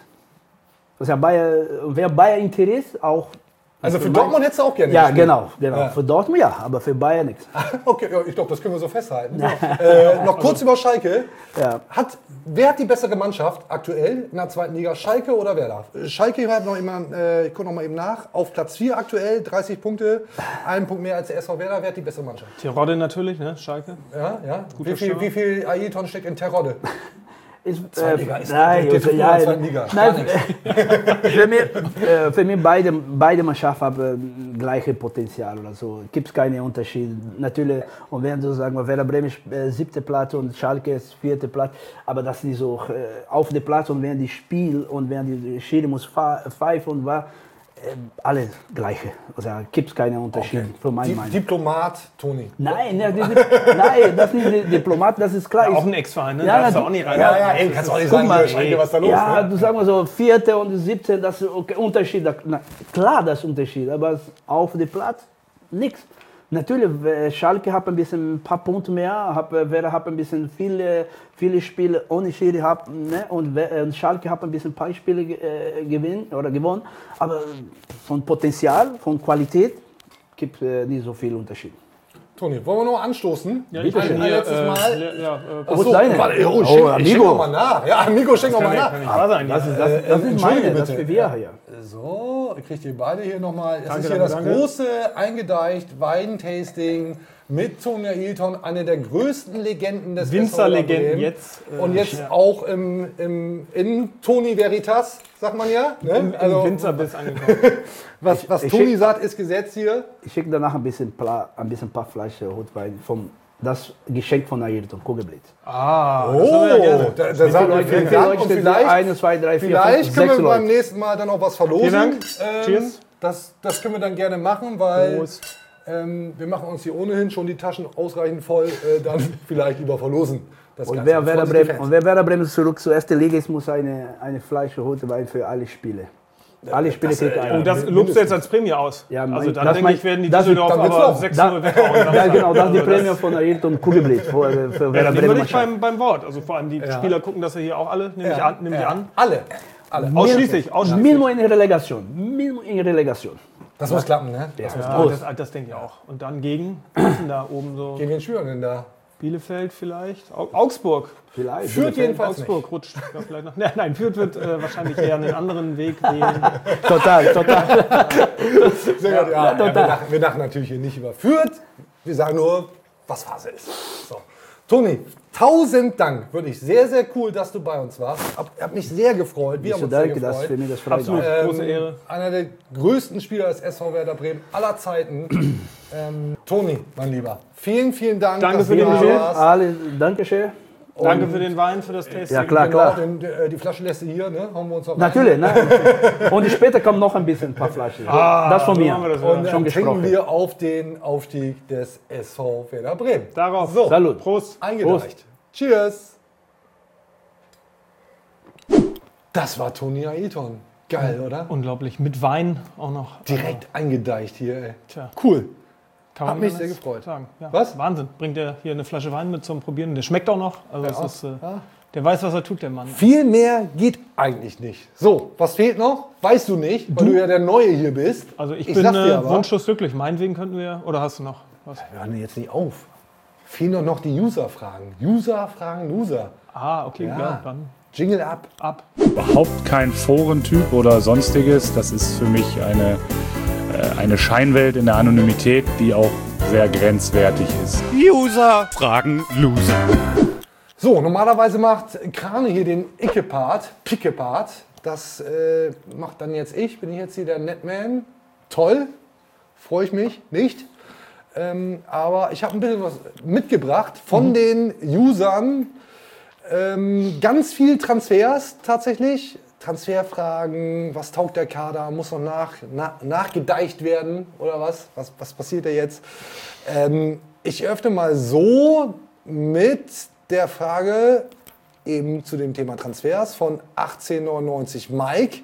Also Bayern, wer Bayern Interesse auch. Also für Dortmund hättest du auch gerne Ja, gespielt. genau, genau. Ja. Für Dortmund ja, aber für Bayern nichts. Okay, ja, ich glaube, das können wir so festhalten. äh, noch kurz über Schalke. Ja. Hat, wer hat die bessere Mannschaft aktuell in der zweiten Liga? Schalke oder Werder? Schalke hat noch immer, äh, ich gucke noch mal eben nach, auf Platz vier aktuell, dreißig Punkte, einen Punkt mehr als der S V Werder. Wer hat die bessere Mannschaft? Terodde natürlich, ne? Schalke. Ja, ja. Wie viel, wie viel Ailton steckt in Terodde? Ist, äh, Liga ist nein, also, ja, Liga. Nein, für mich, äh, für mich beide, beide Mannschaften haben gleiche Potenzial oder so. Gibt es keine Unterschiede. Natürlich, und wenn du sagen wir, Werder Bremen ist äh, siebte Platz und Schalke ist vierte Platz, aber das ist nicht so äh, auf dem Platz und während die Spiel und während die Schiri muss pfeifen und war alle gleiche. Also gibt es keine Unterschiede, okay. Für meine Di Meinung. Diplomat, Toni. Nein, ne, nein, das ist nicht Diplomat, das ist klar. Ja, auch ein Ex-Verein, ne? Ja, da darfst du auch nicht rein. Ja, ja, ey, kannst du auch nicht sagen, mal, ey, was da los ist. Ja, ne? du sagst mal so, vierte und siebte, das ist okay, Unterschied. Na, klar, das ist Unterschied, aber auf dem Platz nichts. Natürlich, Schalke hat ein bisschen ein paar Punkte mehr, hat, Werder hat ein bisschen viele, viele Spiele ohne Schiri gehabt, ne? und, und Schalke hat ein bisschen ein paar Spiele äh, gewinnen, oder gewonnen, aber von Potenzial, von Qualität gibt es äh, nicht so viel Unterschied. Toni, wollen wir noch anstoßen? Ja, ich ein, ein letztes äh, Mal. Ja, ja, äh, Achso, warte, oh, schenk, oh, ich schenk noch mal nach. Ja, Amigo, schenk noch mal nach. Das ist, das, das, das ist meine, bitte. Das ist für wir hier. So, kriegt ihr beide hier nochmal. Das danke, ist hier danke, das danke. große Eingedeicht Wein-Tasting mit Toni Ailton, eine der größten Legenden des Winzerlegenden jetzt. Äh, Und jetzt ja. auch im, im, in Toni Veritas, sagt man ja. Ne? Im, im also, Winzerbiss angekommen. was was Toni sagt, ist Gesetz hier. Ich schicke danach ein bisschen, Pla, ein bisschen paar Flasche Rotwein vom das Geschenk von Ailton, Kugelblitz. Ah, oh, ja da, da sagen wir vielen Dank. Und vielleicht, eine, zwei, drei, vier, vielleicht fünf, können wir sechs beim Leute. nächsten Mal dann auch was verlosen. Vielen Dank. Ähm, Cheers. Das, das können wir dann gerne machen, weil ähm, wir machen uns hier ohnehin schon die Taschen ausreichend voll, äh, dann vielleicht lieber verlosen. Das und, wer Werder Bremen, und wer Werder Bremen zurück zur ersten Liga ist, muss eine, eine Flasche Rotwein für alle Spiele. Alle Spiele das, kriegt einer. Oh, das lobst du jetzt als Prämie aus. Ja, also dann das denke mein, ich, werden die das Düsseldorf aber sechs null weghauen. Ja, genau, das ist die Prämie von Ailton Kugelblitz. Für, für ja, Werder dann Bremen. würde ich beim, beim Wort. Also vor allem die ja. Spieler gucken das ja hier auch alle, nehme ja. ich an. Nehme ja. ich an. Alle. alle. Ausschließlich. ausschließlich. Minimum in Relegation. Minimum in Relegation. Das muss klappen, ne? Das, ja, das, das denke ich auch. Und dann gegen, was ist denn da oben so? Gegen wen spielen wir denn da? Bielefeld vielleicht. Au- Augsburg. Vielleicht. Fürth jedenfalls Augsburg nicht. rutscht ja, vielleicht noch. Nein, nein, Fürth wird äh, wahrscheinlich eher einen anderen Weg wählen. Total, total. Sehr gut, ja, ja, wir, total. lachen, wir lachen natürlich hier nicht über Fürth. Wir sagen nur, was Phase ist. So. Toni, tausend Dank. Wirklich sehr, sehr cool, dass du bei uns warst. Hab, hab mich sehr gefreut. Wir Ich haben uns danke, sehr das gefreut. für mich das freut Absolut, mich. Ähm, große Ehre. Einer der größten Spieler des S V Werder Bremen aller Zeiten. ähm, Toni, mein Lieber, vielen, vielen Dank. Danke dass für du den da Besuch. warst. Alle, danke schön. Danke für den Wein, für das Tasting. Ja, klar, Genau, klar. den, äh, die Flasche lässt du hier, ne? Hauen wir uns auch Natürlich, ne? Und später kommt noch ein bisschen ein paar Flaschen. Ah, das von so mir. machen wir das, ja. Und Schon dann trinken gesprochen. wir auf den Aufstieg des S V Werder Bremen. Darauf. So, Salut. Prost. eingedeicht. Cheers. Das war Toni Ailton. Geil, oder? Unglaublich. Mit Wein auch noch. Direkt eingedeicht hier, ey. Tja. Cool. Kann Hat man mich nicht sehr anders gefreut. Sagen. Ja. Was? Wahnsinn. Bringt er hier eine Flasche Wein mit zum Probieren. Der schmeckt auch noch. Also Ja, es ist, äh, ja. der weiß, was er tut, der Mann. Viel mehr geht eigentlich nicht. So, was fehlt noch? Weißt du nicht, weil du, ja der Neue hier bist. Also ich, Ich bin sag's dir äh, aber. wunschlos glücklich. Meinetwegen könnten wir... Oder hast du noch was? Wir hören jetzt nicht auf. Fehlen doch noch die User-Fragen. User fragen Loser. Ah, okay, Ja. ja, dann Jingle ab. ab. Überhaupt kein Forentyp oder sonstiges. Das ist für mich eine, äh, eine Scheinwelt in der Anonymität, die auch sehr grenzwertig ist. User fragen Loser. So, normalerweise macht Krane hier den Icke-Part, Picke-Part. Das äh, macht dann jetzt ich. Bin ich jetzt hier der Netman? Toll. Freue ich mich. Nicht. Ähm, aber ich habe ein bisschen was mitgebracht von mhm. den Usern. Ähm, ganz viel Transfers tatsächlich. Transferfragen, was taugt der Kader, muss noch nach, na, nachgedeicht werden oder was? Was, was passiert da jetzt? Ähm, ich öffne mal so mit der Frage eben zu dem Thema Transfers von achtzehnhundertneunundneunzig Mike.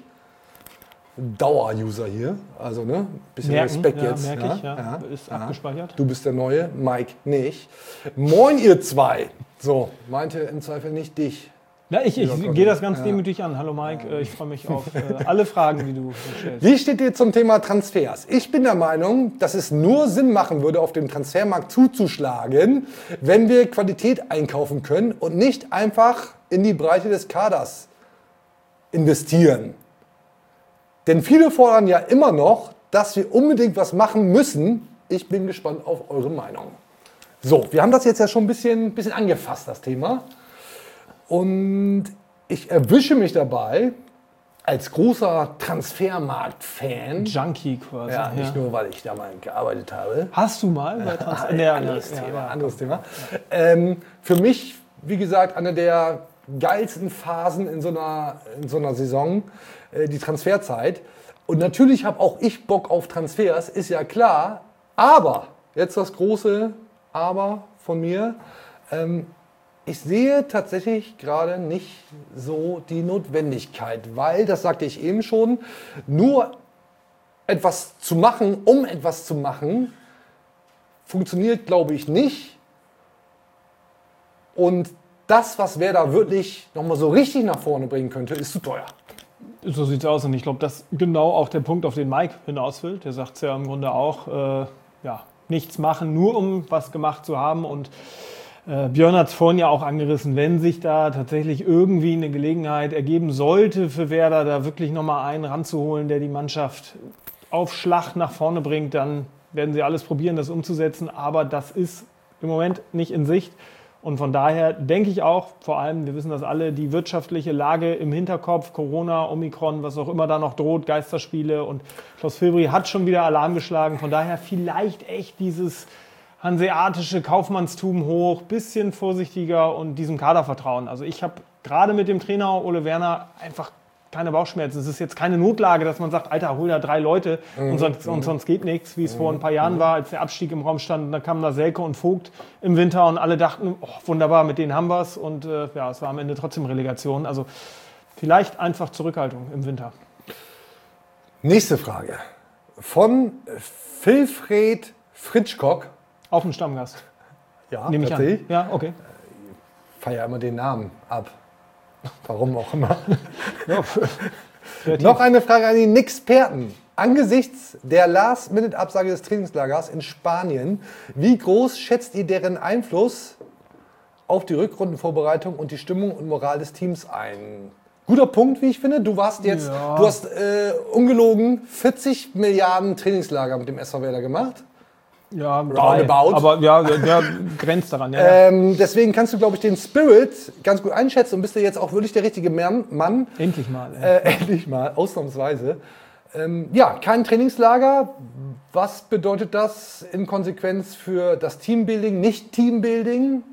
Dauer-User hier, also ne, bisschen Merken, Respekt ja, jetzt. merke ja, ich, ja. ja, Ist ja. abgespeichert. Du bist der Neue, Mike nicht. Moin ihr zwei. So, meinte im Zweifel nicht dich. Ja, ich ich Lieber Conny. gehe das ganz Ja. demütig an. Hallo Mike, äh, ich freue mich auf äh, alle Fragen, die du stellst. Wie steht ihr zum Thema Transfers? Ich bin der Meinung, dass es nur Sinn machen würde, auf dem Transfermarkt zuzuschlagen, wenn wir Qualität einkaufen können und nicht einfach in die Breite des Kaders investieren. Denn viele fordern ja immer noch, dass wir unbedingt was machen müssen. Ich bin gespannt auf eure Meinung. So, wir haben das jetzt ja schon ein bisschen, bisschen angefasst, das Thema. Und ich erwische mich dabei, als großer Transfermarkt-Fan. Junkie quasi. Ja, nicht nur, weil ich da mal gearbeitet habe. Hast du mal bei Trans Ein ja, anderes ja, Thema. ja. Anderes Thema. Ähm, für mich, wie gesagt, eine der geilsten Phasen in so einer, in so einer Saison, äh, die Transferzeit. Und natürlich habe auch ich Bock auf Transfers, ist ja klar. Aber, jetzt das große Aber von mir, ähm, ich sehe tatsächlich gerade nicht so die Notwendigkeit, weil, das sagte ich eben schon, nur etwas zu machen, um etwas zu machen, funktioniert, glaube ich, nicht. Und das, was Werder wirklich nochmal so richtig nach vorne bringen könnte, ist zu teuer. So sieht es aus und ich glaube, das ist genau auch der Punkt, auf den Mike hinaus will. Der sagt es ja im Grunde auch, äh, ja, nichts machen, nur um was gemacht zu haben. Und äh, Björn hat es vorhin ja auch angerissen, wenn sich da tatsächlich irgendwie eine Gelegenheit ergeben sollte für Werder, da wirklich nochmal einen ranzuholen, der die Mannschaft auf Schlag nach vorne bringt, dann werden sie alles probieren, das umzusetzen. Aber das ist im Moment nicht in Sicht. Und von daher denke ich auch, vor allem, wir wissen das alle, die wirtschaftliche Lage im Hinterkopf, Corona, Omikron, was auch immer da noch droht, Geisterspiele, und Klaus Filbri hat schon wieder Alarm geschlagen. Von daher vielleicht echt dieses hanseatische Kaufmannstum hoch, bisschen vorsichtiger und diesem Kader vertrauen. Also ich habe gerade mit dem Trainer Ole Werner einfach keine Bauchschmerzen. Es ist jetzt keine Notlage, dass man sagt, Alter, hol da drei Leute Mhm. und, sonst, und sonst geht nichts, wie es mhm. vor ein paar Jahren war, als der Abstieg im Raum stand. Und dann kamen da Selke und Vogt im Winter und alle dachten, oh, wunderbar, mit denen haben wir es. Und äh, ja, es war am Ende trotzdem Relegation. Also vielleicht einfach Zurückhaltung im Winter. Nächste Frage. Von Wilfried Fritschkock. Auch ein Stammgast. Ja, nehme ich tatsächlich. an. Ja, okay. Ich feiere immer den Namen ab. Warum auch immer. Ja, noch eine Frage an die Nixperten. Angesichts der Last-Minute-Absage des Trainingslagers in Spanien, wie groß schätzt ihr deren Einfluss auf die Rückrundenvorbereitung und die Stimmung und Moral des Teams ein? Guter Punkt, wie ich finde. Du warst jetzt, Ja. du hast äh, ungelogen vierzig Milliarden Trainingslager mit dem S V Werder gemacht. Ja, drei. Roundabout. Aber ja, ja, grenzt daran. Ja, ja. Ähm, deswegen kannst du, glaube ich, den Spirit ganz gut einschätzen und bist du jetzt auch wirklich der richtige Mann. Mann. Endlich mal. Äh, endlich mal, ausnahmsweise. Ähm, ja, kein Trainingslager. Was bedeutet das in Konsequenz für das Teambuilding, nicht Teambuilding?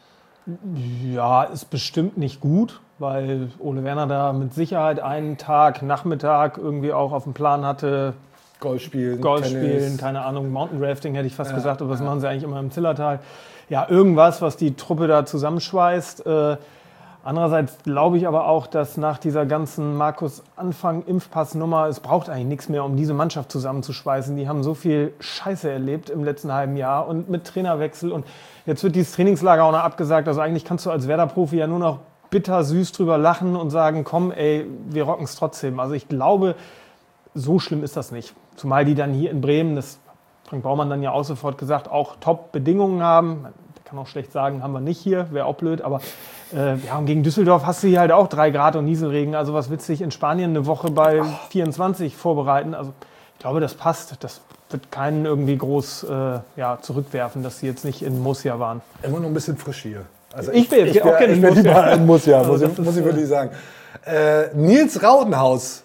Ja, ist bestimmt nicht gut, weil Ole Werner da mit Sicherheit einen Tag, Nachmittag irgendwie auch auf dem Plan hatte. Golf spielen, Golf Tennis. spielen, keine Ahnung, Mountain Rafting hätte ich fast Ja, gesagt, aber das ja. machen sie eigentlich immer im Zillertal. Ja, irgendwas, was die Truppe da zusammenschweißt. Äh, andererseits glaube ich aber auch, dass nach dieser ganzen Markus-Anfang-Impfpass-Nummer, es braucht eigentlich nichts mehr, um diese Mannschaft zusammenzuschweißen. Die haben so viel Scheiße erlebt im letzten halben Jahr und mit Trainerwechsel und jetzt wird dieses Trainingslager auch noch abgesagt. Also eigentlich kannst du als Werder-Profi ja nur noch bittersüß drüber lachen und sagen, komm, ey, wir rocken es trotzdem. Also ich glaube, so schlimm ist das nicht. Zumal die dann hier in Bremen, das hat Frank Baumann dann ja auch sofort gesagt, auch Top-Bedingungen haben. Der kann auch schlecht sagen, haben wir nicht hier, wäre auch blöd. Aber äh, ja, und gegen Düsseldorf hast du hier halt auch drei Grad und Nieselregen. Also was willst du dich in Spanien eine Woche bei vierundzwanzig vorbereiten? Also ich glaube, das passt. Das wird keinen irgendwie groß äh, ja, zurückwerfen, dass sie jetzt nicht in Murcia waren. Immer noch ein bisschen frisch hier. Also Ich wäre jetzt ich auch wär, gerne ich in wär Murcia. lieber in Murcia, Also muss, ich, das ist, muss ich äh, wirklich sagen. Äh, Nils Rautenhaus.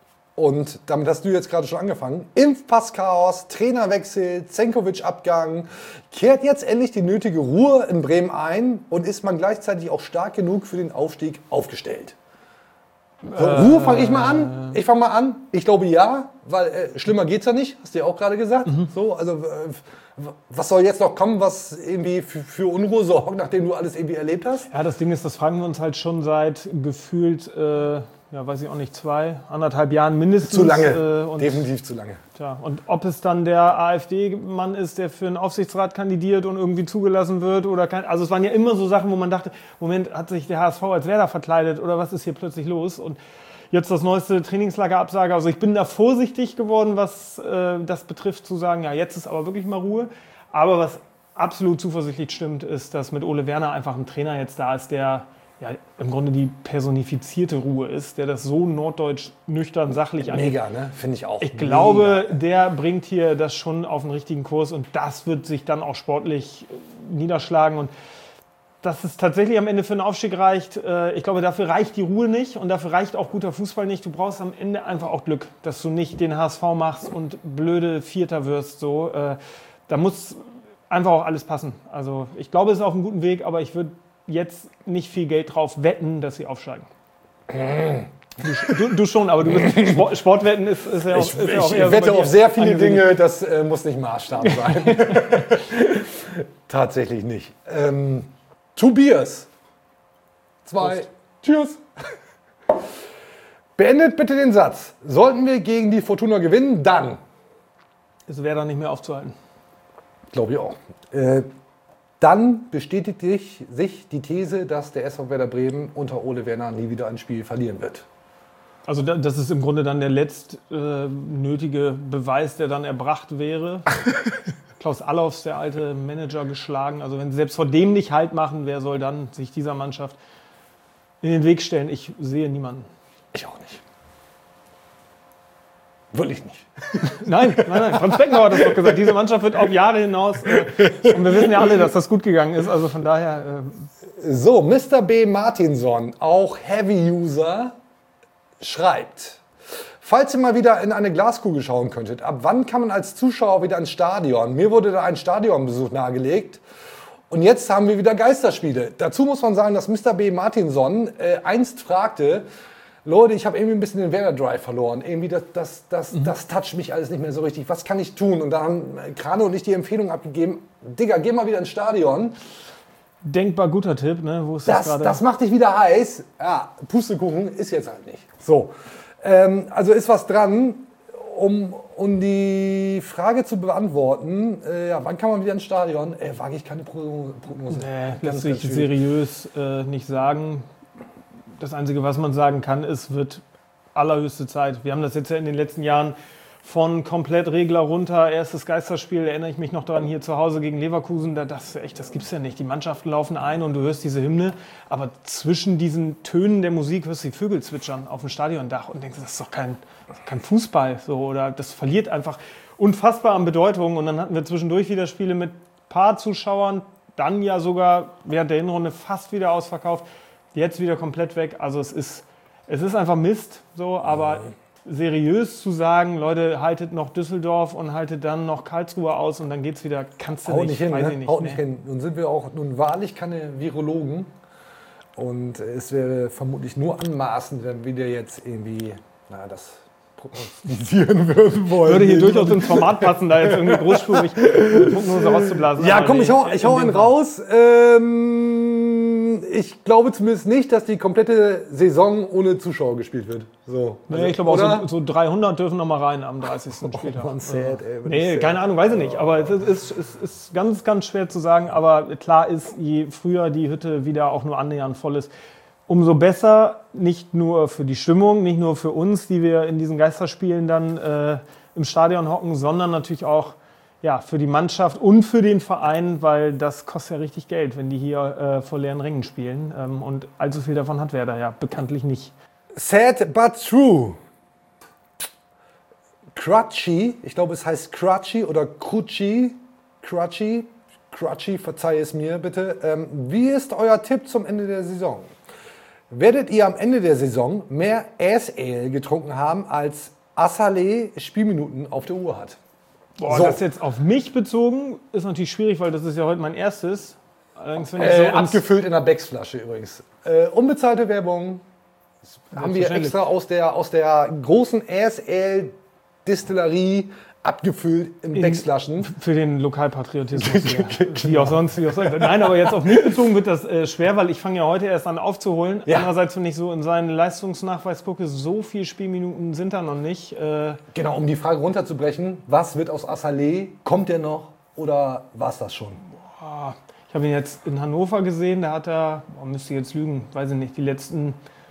Und damit hast du jetzt gerade schon angefangen. Impfpass-Chaos, Trainerwechsel, Zenkovic-Abgang. Kehrt jetzt endlich die nötige Ruhe in Bremen ein und ist man gleichzeitig auch stark genug für den Aufstieg aufgestellt? So, Äh, Ruhe fange ich mal an. Ich fange mal an. Ich glaube ja, weil äh, schlimmer geht's ja nicht, hast du ja auch gerade gesagt. Mhm. So, also äh, was soll jetzt noch kommen, was irgendwie für, für Unruhe sorgt, nachdem du alles irgendwie erlebt hast? Ja, das Ding ist, das fragen wir uns halt schon seit gefühlt, äh, ja, weiß ich auch nicht, zwei, anderthalb Jahren mindestens. Zu lange, Äh, und, definitiv zu lange. tja, und ob es dann der AfD-Mann ist, der für einen Aufsichtsrat kandidiert und irgendwie zugelassen wird oder kein. Also es waren ja immer so Sachen, wo man dachte, Moment, hat sich der H S V als Werder verkleidet oder was ist hier plötzlich los? Und jetzt das neueste Trainingslagerabsage. Also ich bin da vorsichtig geworden, was äh, das betrifft, zu sagen, ja, jetzt ist aber wirklich mal Ruhe. Aber was absolut zuversichtlich stimmt, ist, dass mit Ole Werner einfach ein Trainer jetzt da ist, der ja im Grunde die personifizierte Ruhe ist, der das so norddeutsch nüchtern, sachlich angeht. Mega, ne? Finde ich auch. Ich glaube, der bringt hier das schon auf den richtigen Kurs und das wird sich dann auch sportlich niederschlagen. Und dass es tatsächlich am Ende für einen Aufstieg reicht, äh, ich glaube, dafür reicht die Ruhe nicht und dafür reicht auch guter Fußball nicht. Du brauchst am Ende einfach auch Glück, dass du nicht den H S V machst und blöde Vierter wirst. So. Äh, da muss einfach auch alles passen. Also ich glaube, es ist auf einem guten Weg, aber ich würde jetzt nicht viel Geld drauf wetten, dass sie aufsteigen. Du, du, du schon, aber du bist, Sport, Sportwetten ist, ist ja auch, Ich, ist ja auch ich eher so wette bei dir auf sehr viele angesiedelt. Dinge, das äh, muss nicht Maßstab sein. Tatsächlich nicht. Ähm, Tobias. Zwei. Prost. Tschüss. Beendet bitte den Satz. Sollten wir gegen die Fortuna gewinnen, dann. Es wäre dann nicht mehr aufzuhalten. Glaube ich auch. Äh, dann bestätigt sich, sich die These, dass der S V Werder Bremen unter Ole Werner nie wieder ein Spiel verlieren wird. Also da- das ist im Grunde dann der letzt äh, nötige Beweis, der dann erbracht wäre. Klaus Allofs, der alte Manager, geschlagen. Also wenn sie selbst vor dem nicht Halt machen, wer soll dann sich dieser Mannschaft in den Weg stellen? Ich sehe niemanden. Ich auch nicht. Wirklich nicht. Nein, nein, nein. Franz Beckenbauer hat das doch gesagt. Diese Mannschaft wird auf Jahre hinaus. Äh, und wir wissen ja alle, dass das gut gegangen ist. Also von daher. Äh, So, Mister B. Martinson, auch Heavy-User, schreibt: Falls ihr mal wieder in eine Glaskugel schauen könntet, ab wann kann man als Zuschauer wieder ins Stadion? Mir wurde da ein Stadionbesuch nahegelegt. Und jetzt haben wir wieder Geisterspiele. Dazu muss man sagen, dass Mister B. Martinson äh, einst fragte: Leute, ich habe irgendwie ein bisschen den Werder-Drive verloren. Irgendwie das, das, das, Mhm. das toucht mich alles nicht mehr so richtig. Was kann ich tun? Und da haben Krane und ich die Empfehlung abgegeben: Digga, geh mal wieder ins Stadion. denkbar guter Tipp, ne? Wo ist das, Das, gerade? das macht dich wieder heiß. Ja, Pustekuchen ist jetzt halt nicht. So, ähm, also ist was dran, um, um die Frage zu beantworten. Äh, ja, wann kann man wieder ins Stadion? Äh, wage ich keine Pro- Prognose. Nee, Ganz, lässt sich ganz schwierig. seriös äh, nicht sagen. Das Einzige, was man sagen kann, ist, wird allerhöchste Zeit. Wir haben das jetzt ja in den letzten Jahren von komplett Regler runter, erstes Geisterspiel, erinnere ich mich noch daran, hier zu Hause gegen Leverkusen, da das echt, das gibt's ja nicht. Die Mannschaften laufen ein und du hörst diese Hymne, aber zwischen diesen Tönen der Musik hörst du die Vögel zwitschern auf dem Stadiondach und denkst, das ist doch kein, kein Fußball, so, oder das verliert einfach unfassbar an Bedeutung. Und dann hatten wir zwischendurch wieder Spiele mit paar Zuschauern, dann ja sogar während der Hinrunde fast wieder ausverkauft, jetzt wieder komplett weg. Also es ist, es ist einfach Mist, so, aber seriös zu sagen, Leute, haltet noch Düsseldorf und haltet dann noch Karlsruhe aus und dann geht's wieder, kannst du Haut nicht, nicht hin, weiß ne? ich nicht. Haut nee. nicht hin. Nun sind wir auch nun wahrlich keine Virologen und es wäre vermutlich nur anmaßend, wenn wir dir jetzt irgendwie, na, das prognostizieren würden wollen. Würde hier durchaus ins Format passen, da jetzt irgendwie großspurig eine Prognose rauszublasen. Ja, Aber komm, nee, ich hau, ich hau einen raus. Ähm, ich glaube zumindest nicht, dass die komplette Saison ohne Zuschauer gespielt wird. So, Nee, also, ich glaube auch oder? so, so dreihundert dürfen noch mal rein am dreißigsten Spieltag. man, sad, ey, nee, sad. keine Ahnung, weiß ich nicht. Aber es ist, es ist, es ist ganz, ganz schwer zu sagen. Aber klar ist, je früher die Hütte wieder auch nur annähernd voll ist, umso besser, nicht nur für die Stimmung, nicht nur für uns, die wir in diesen Geisterspielen dann äh, im Stadion hocken, sondern natürlich auch ja, für die Mannschaft und für den Verein, weil das kostet ja richtig Geld, wenn die hier äh, vor leeren Rängen spielen. Ähm, und allzu viel davon hat Werder ja bekanntlich nicht. Sad but true. Crutchy, ich glaube es heißt Crutchy oder Crucci, Crutchy, Crutchy, verzeih es mir bitte. Ähm, wie ist euer Tipp zum Ende der Saison? Werdet ihr am Ende der Saison mehr Ass Ale getrunken haben, als Assalé Spielminuten auf der Uhr hat? Boah, So. das jetzt auf mich bezogen ist natürlich schwierig, weil das ist ja heute mein erstes. Allerdings, wenn ich Äh, so ins- abgefüllt in einer Becks-Flasche übrigens. Äh, unbezahlte Werbung. Das haben wir Selbstverständlich. extra aus der, aus der großen Ass Ale Distillerie abgefüllt in In- Becks-Flaschen. Für den Lokalpatriotismus, ja. Wie auch sonst. Wie auch sonst. Nein, aber jetzt auf mich bezogen wird das äh, schwer, weil ich fange ja heute erst an aufzuholen. Ja. Andererseits, wenn ich so in seinen Leistungsnachweis gucke, so viele Spielminuten sind da noch nicht. Äh, Genau, um die Frage runterzubrechen, was wird aus Assalé? Kommt der noch oder war es das schon? boah, ich habe ihn jetzt in Hannover gesehen, da hat er, boah, müsste ich jetzt lügen, weiß ich nicht, die letzten,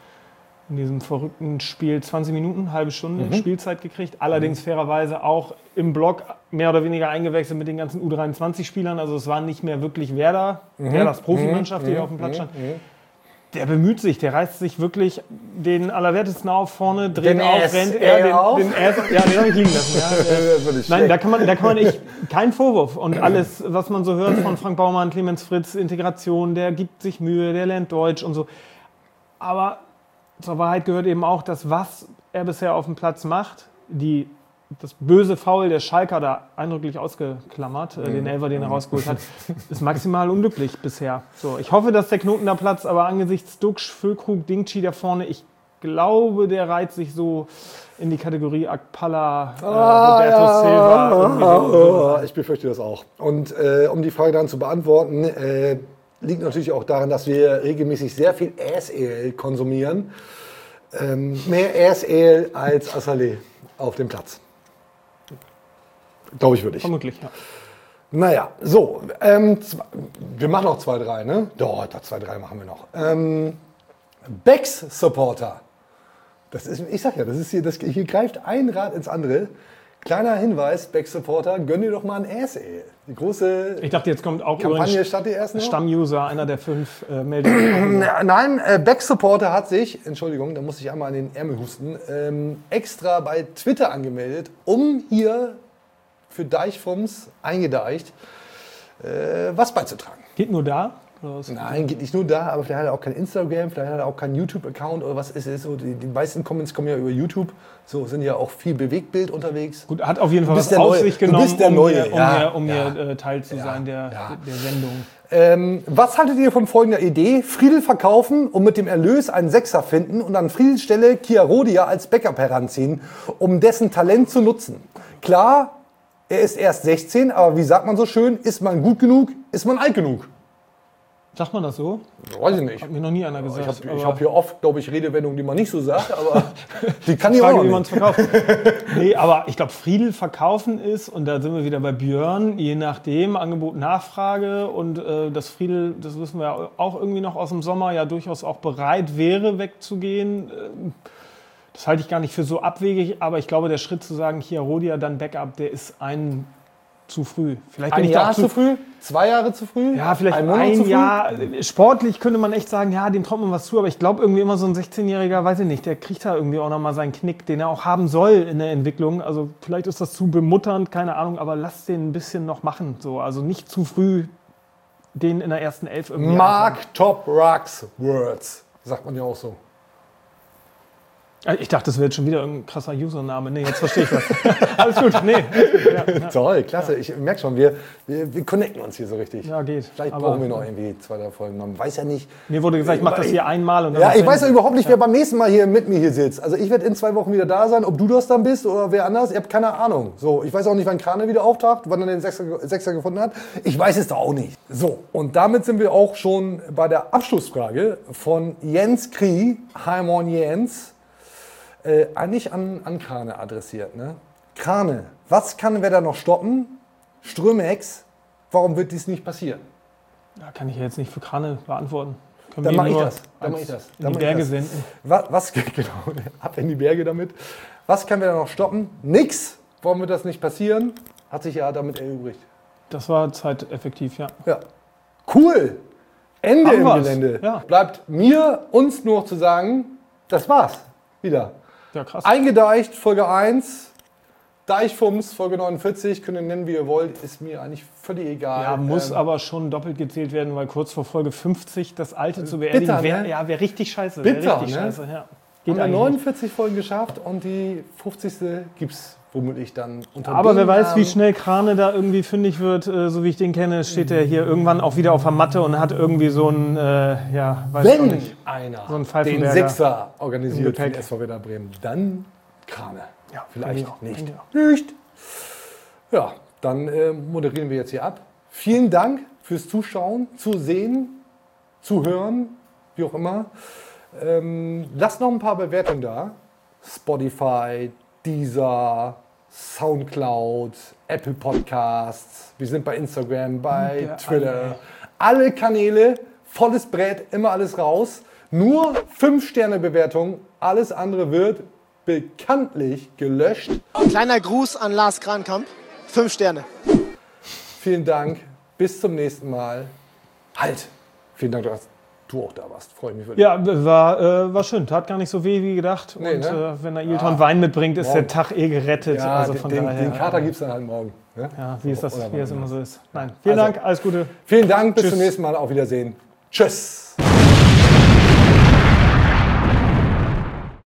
in diesem verrückten Spiel zwanzig Minuten, halbe Stunde Mhm. Spielzeit gekriegt. Allerdings fairerweise auch im Block mehr oder weniger eingewechselt mit den ganzen U dreiundzwanzig-Spielern. Also es war nicht mehr wirklich Werder, Mhm. Werders Profimannschaft, die Mhm. hier auf dem Platz stand. Mhm. Der bemüht sich, der reißt sich wirklich den Allerwertesten auf vorne, dreht Den auf, Ass rennt. er den, auf? den Ass, ja, den habe ich liegen lassen. Ja. Das ist nicht Nein, schlecht. da kann man, da kann man echt, kein Vorwurf. Und alles, was man so hört von Frank Baumann, Clemens Fritz, Integration, der gibt sich Mühe, der lernt Deutsch und so. Aber zur Wahrheit gehört eben auch, dass was er bisher auf dem Platz macht, die, das böse Foul der Schalker da eindrücklich ausgeklammert, äh, den Elfer, den er rausgeholt hat, ist maximal unglücklich bisher. So, ich hoffe, dass der Knoten da platzt, aber angesichts Duxch, Füllkrug, Dingchi da vorne, ich glaube, der reiht sich so in die Kategorie Akpala, äh, Roberto Silva. irgendwie so- so. Oh, ich befürchte das auch. Und äh, um die Frage dann zu beantworten, äh, liegt natürlich auch daran, dass wir regelmäßig sehr viel Ass Ale konsumieren. Ähm, mehr Ass Ale als Assalé auf dem Platz. Glaube ich, würde ich. Vermutlich, ja. Naja, so. Ähm, zw- wir machen noch zwei, drei, ne? Doch, da zwei, drei machen wir noch. Ähm, Becks-Supporter. Das ist, ich sag ja, das ist hier, das, hier greift ein Rad ins andere. Kleiner Hinweis, Becks-Supporter, gönn dir doch mal ein Ass Ale. Die große Ich dachte, jetzt kommt auch Kampagne übrigens statt die ersten noch? Stammuser, einer der fünf äh, Meldungen. Nein, äh, Becks-Supporter hat sich, Entschuldigung, da muss ich einmal an den Ärmel husten, ähm, extra bei Twitter angemeldet, um hier für Deichfums eingedeicht äh, was beizutragen. Geht nur da? Oder was? Nein, geht nicht nur da, aber vielleicht hat er auch kein Instagram, vielleicht hat er auch keinen YouTube-Account oder was ist es so. Die, die meisten Comments kommen ja über YouTube, so sind ja auch viel Bewegtbild unterwegs. Gut, hat auf jeden Du Fall bist was der auf Neue. sich Du genommen, bist der um Neue, hier, um ja, hier, um ja. hier äh, Teil zu Ja, sein der, ja. der Sendung. Ähm, was haltet ihr von folgender Idee? Friedel verkaufen und mit dem Erlös einen Sechser finden und an Friedels Stelle Chiarodia als Backup heranziehen, um dessen Talent zu nutzen. Klar, er ist erst sechzehn, aber wie sagt man so schön, ist man gut genug, ist man alt genug. Sagt man das so? Weiß ich nicht. Hat mir noch nie einer gesagt. Ich habe aber- hab hier oft, glaube ich, Redewendungen, die man nicht so sagt, aber die kann ich Frage, auch wie noch man es nicht. verkauft. Nee, aber ich glaube, Friedel verkaufen ist, und da sind wir wieder bei Björn, je nachdem, Angebot, Nachfrage und äh, dass Friedel, das wissen wir auch irgendwie noch aus dem Sommer, ja durchaus auch bereit wäre, wegzugehen. Äh, Das halte ich gar nicht für so abwegig, aber ich glaube, der Schritt zu sagen, Chiarodia, dann Backup, der ist ein zu früh. Vielleicht bin Ein ich da Jahr auch zu früh? Zwei Jahre zu früh? Ja, vielleicht ein, ein, Monat zu früh? Jahr. Sportlich könnte man echt sagen, ja, dem traut man was zu, aber ich glaube irgendwie immer so ein sechzehnjähriger, weiß ich nicht, der kriegt da irgendwie auch nochmal seinen Knick, den er auch haben soll in der Entwicklung. Also vielleicht ist das zu bemutternd, keine Ahnung, aber lass den ein bisschen noch machen. So. Also nicht zu früh den in der ersten Elf irgendwie. Mark Top Rocks Words, sagt man ja auch so. Ich dachte, das wäre jetzt schon wieder ein krasser Username. Nee, jetzt verstehe ich das. Alles gut, nee. Ja, ja. Toll, klasse. Ja. Ich merke schon, wir, wir, wir connecten uns hier so richtig. Ja, geht. Vielleicht aber brauchen wir noch irgendwie zwei, drei Folgen. Man weiß ja nicht. Mir wurde gesagt, ich mache das hier einmal. Und dann ja, ich weiß ja überhaupt nicht, ja. wer beim nächsten Mal hier mit mir hier sitzt. Also ich werde in zwei Wochen wieder da sein. Ob du das dann bist oder wer anders, ich habe keine Ahnung. So, ich weiß auch nicht, wann Krane wieder auftaucht, wann er den Sechser, Sechser gefunden hat. Ich weiß es da auch nicht. So, und damit sind wir auch schon bei der Abschlussfrage von Jens Krie. Hi, moin Jens. Äh, eigentlich an, an Krane adressiert. Ne? Krane, was kann wer da noch stoppen? Strömex, warum wird dies nicht passieren? Ja, kann ich ja jetzt nicht für Krane beantworten. Können Dann wir mache ich nur das. Dann mache ich das. In die Berge senden. Was, was, genau, ab in die Berge damit. Was kann wer da noch stoppen? Nix. Warum wird das nicht passieren? Hat sich ja damit erübrigt. Das war zeiteffektiv, ja. Ja. Cool. Ende Haben im wir's. Gelände. Ja. Bleibt mir, uns nur noch zu sagen, das war's. Wieder. Ja, krass. Eingedeicht, Folge eins. Deichfums, Folge neunundvierzig. Könnt ihr nennen, wie ihr wollt. Ist mir eigentlich völlig egal. Ja, muss ähm, aber schon doppelt gezählt werden, weil kurz vor Folge fünfzig das Alte zu beerdigen, bitter, wäre ne? ja, wär richtig scheiße. Wär Bitter, richtig ne? scheiße, ja. Haben Geht wir eigentlich neunundvierzig Folgen geschafft und die fünfzigste gibt es womöglich dann unter Aber dem wer weiß, Namen. wie schnell Krane da irgendwie fündig wird, äh, so wie ich den kenne, steht er hier irgendwann auch wieder auf der Matte und hat irgendwie so ein, äh, ja, weiß ich auch Wenn nicht, einer so ein den Pfeifenberger Sechser im organisiert für den Gepäck. S V Werder Bremen, dann Krane. Ja, Vielleicht auch, nicht. ja. Nicht. Ja, dann äh, moderieren wir jetzt hier ab. Vielen Dank fürs Zuschauen, Zusehen, Zuhören, wie auch immer. Ähm, lasst noch ein paar Bewertungen da. Spotify, Deezer, Soundcloud, Apple Podcasts. Wir sind bei Instagram, bei Der Twitter. alle. Alle Kanäle, volles Brett, immer alles raus. Nur fünf Sterne Bewertung. Alles andere wird bekanntlich gelöscht. Kleiner Gruß an Lars Krankamp. Fünf Sterne. Vielen Dank. Bis zum nächsten Mal. Halt. Vielen Dank, dass du auch da warst. Freue mich wirklich. Ja, war, äh, war schön. Tat gar nicht so weh wie gedacht. Nee, und ne? äh, wenn der Ailton Ja. Wein mitbringt, ist Morgen. der Tag eh gerettet. Ja, also den, von den, daher, den Kater gibt es dann halt morgen. Ne? Ja, wie, ist das, Oder wie es wann immer immer. so ist. Nein, vielen Also, Dank, alles Gute. Vielen Dank, bis Tschüss. zum nächsten Mal. Auf Wiedersehen. Tschüss.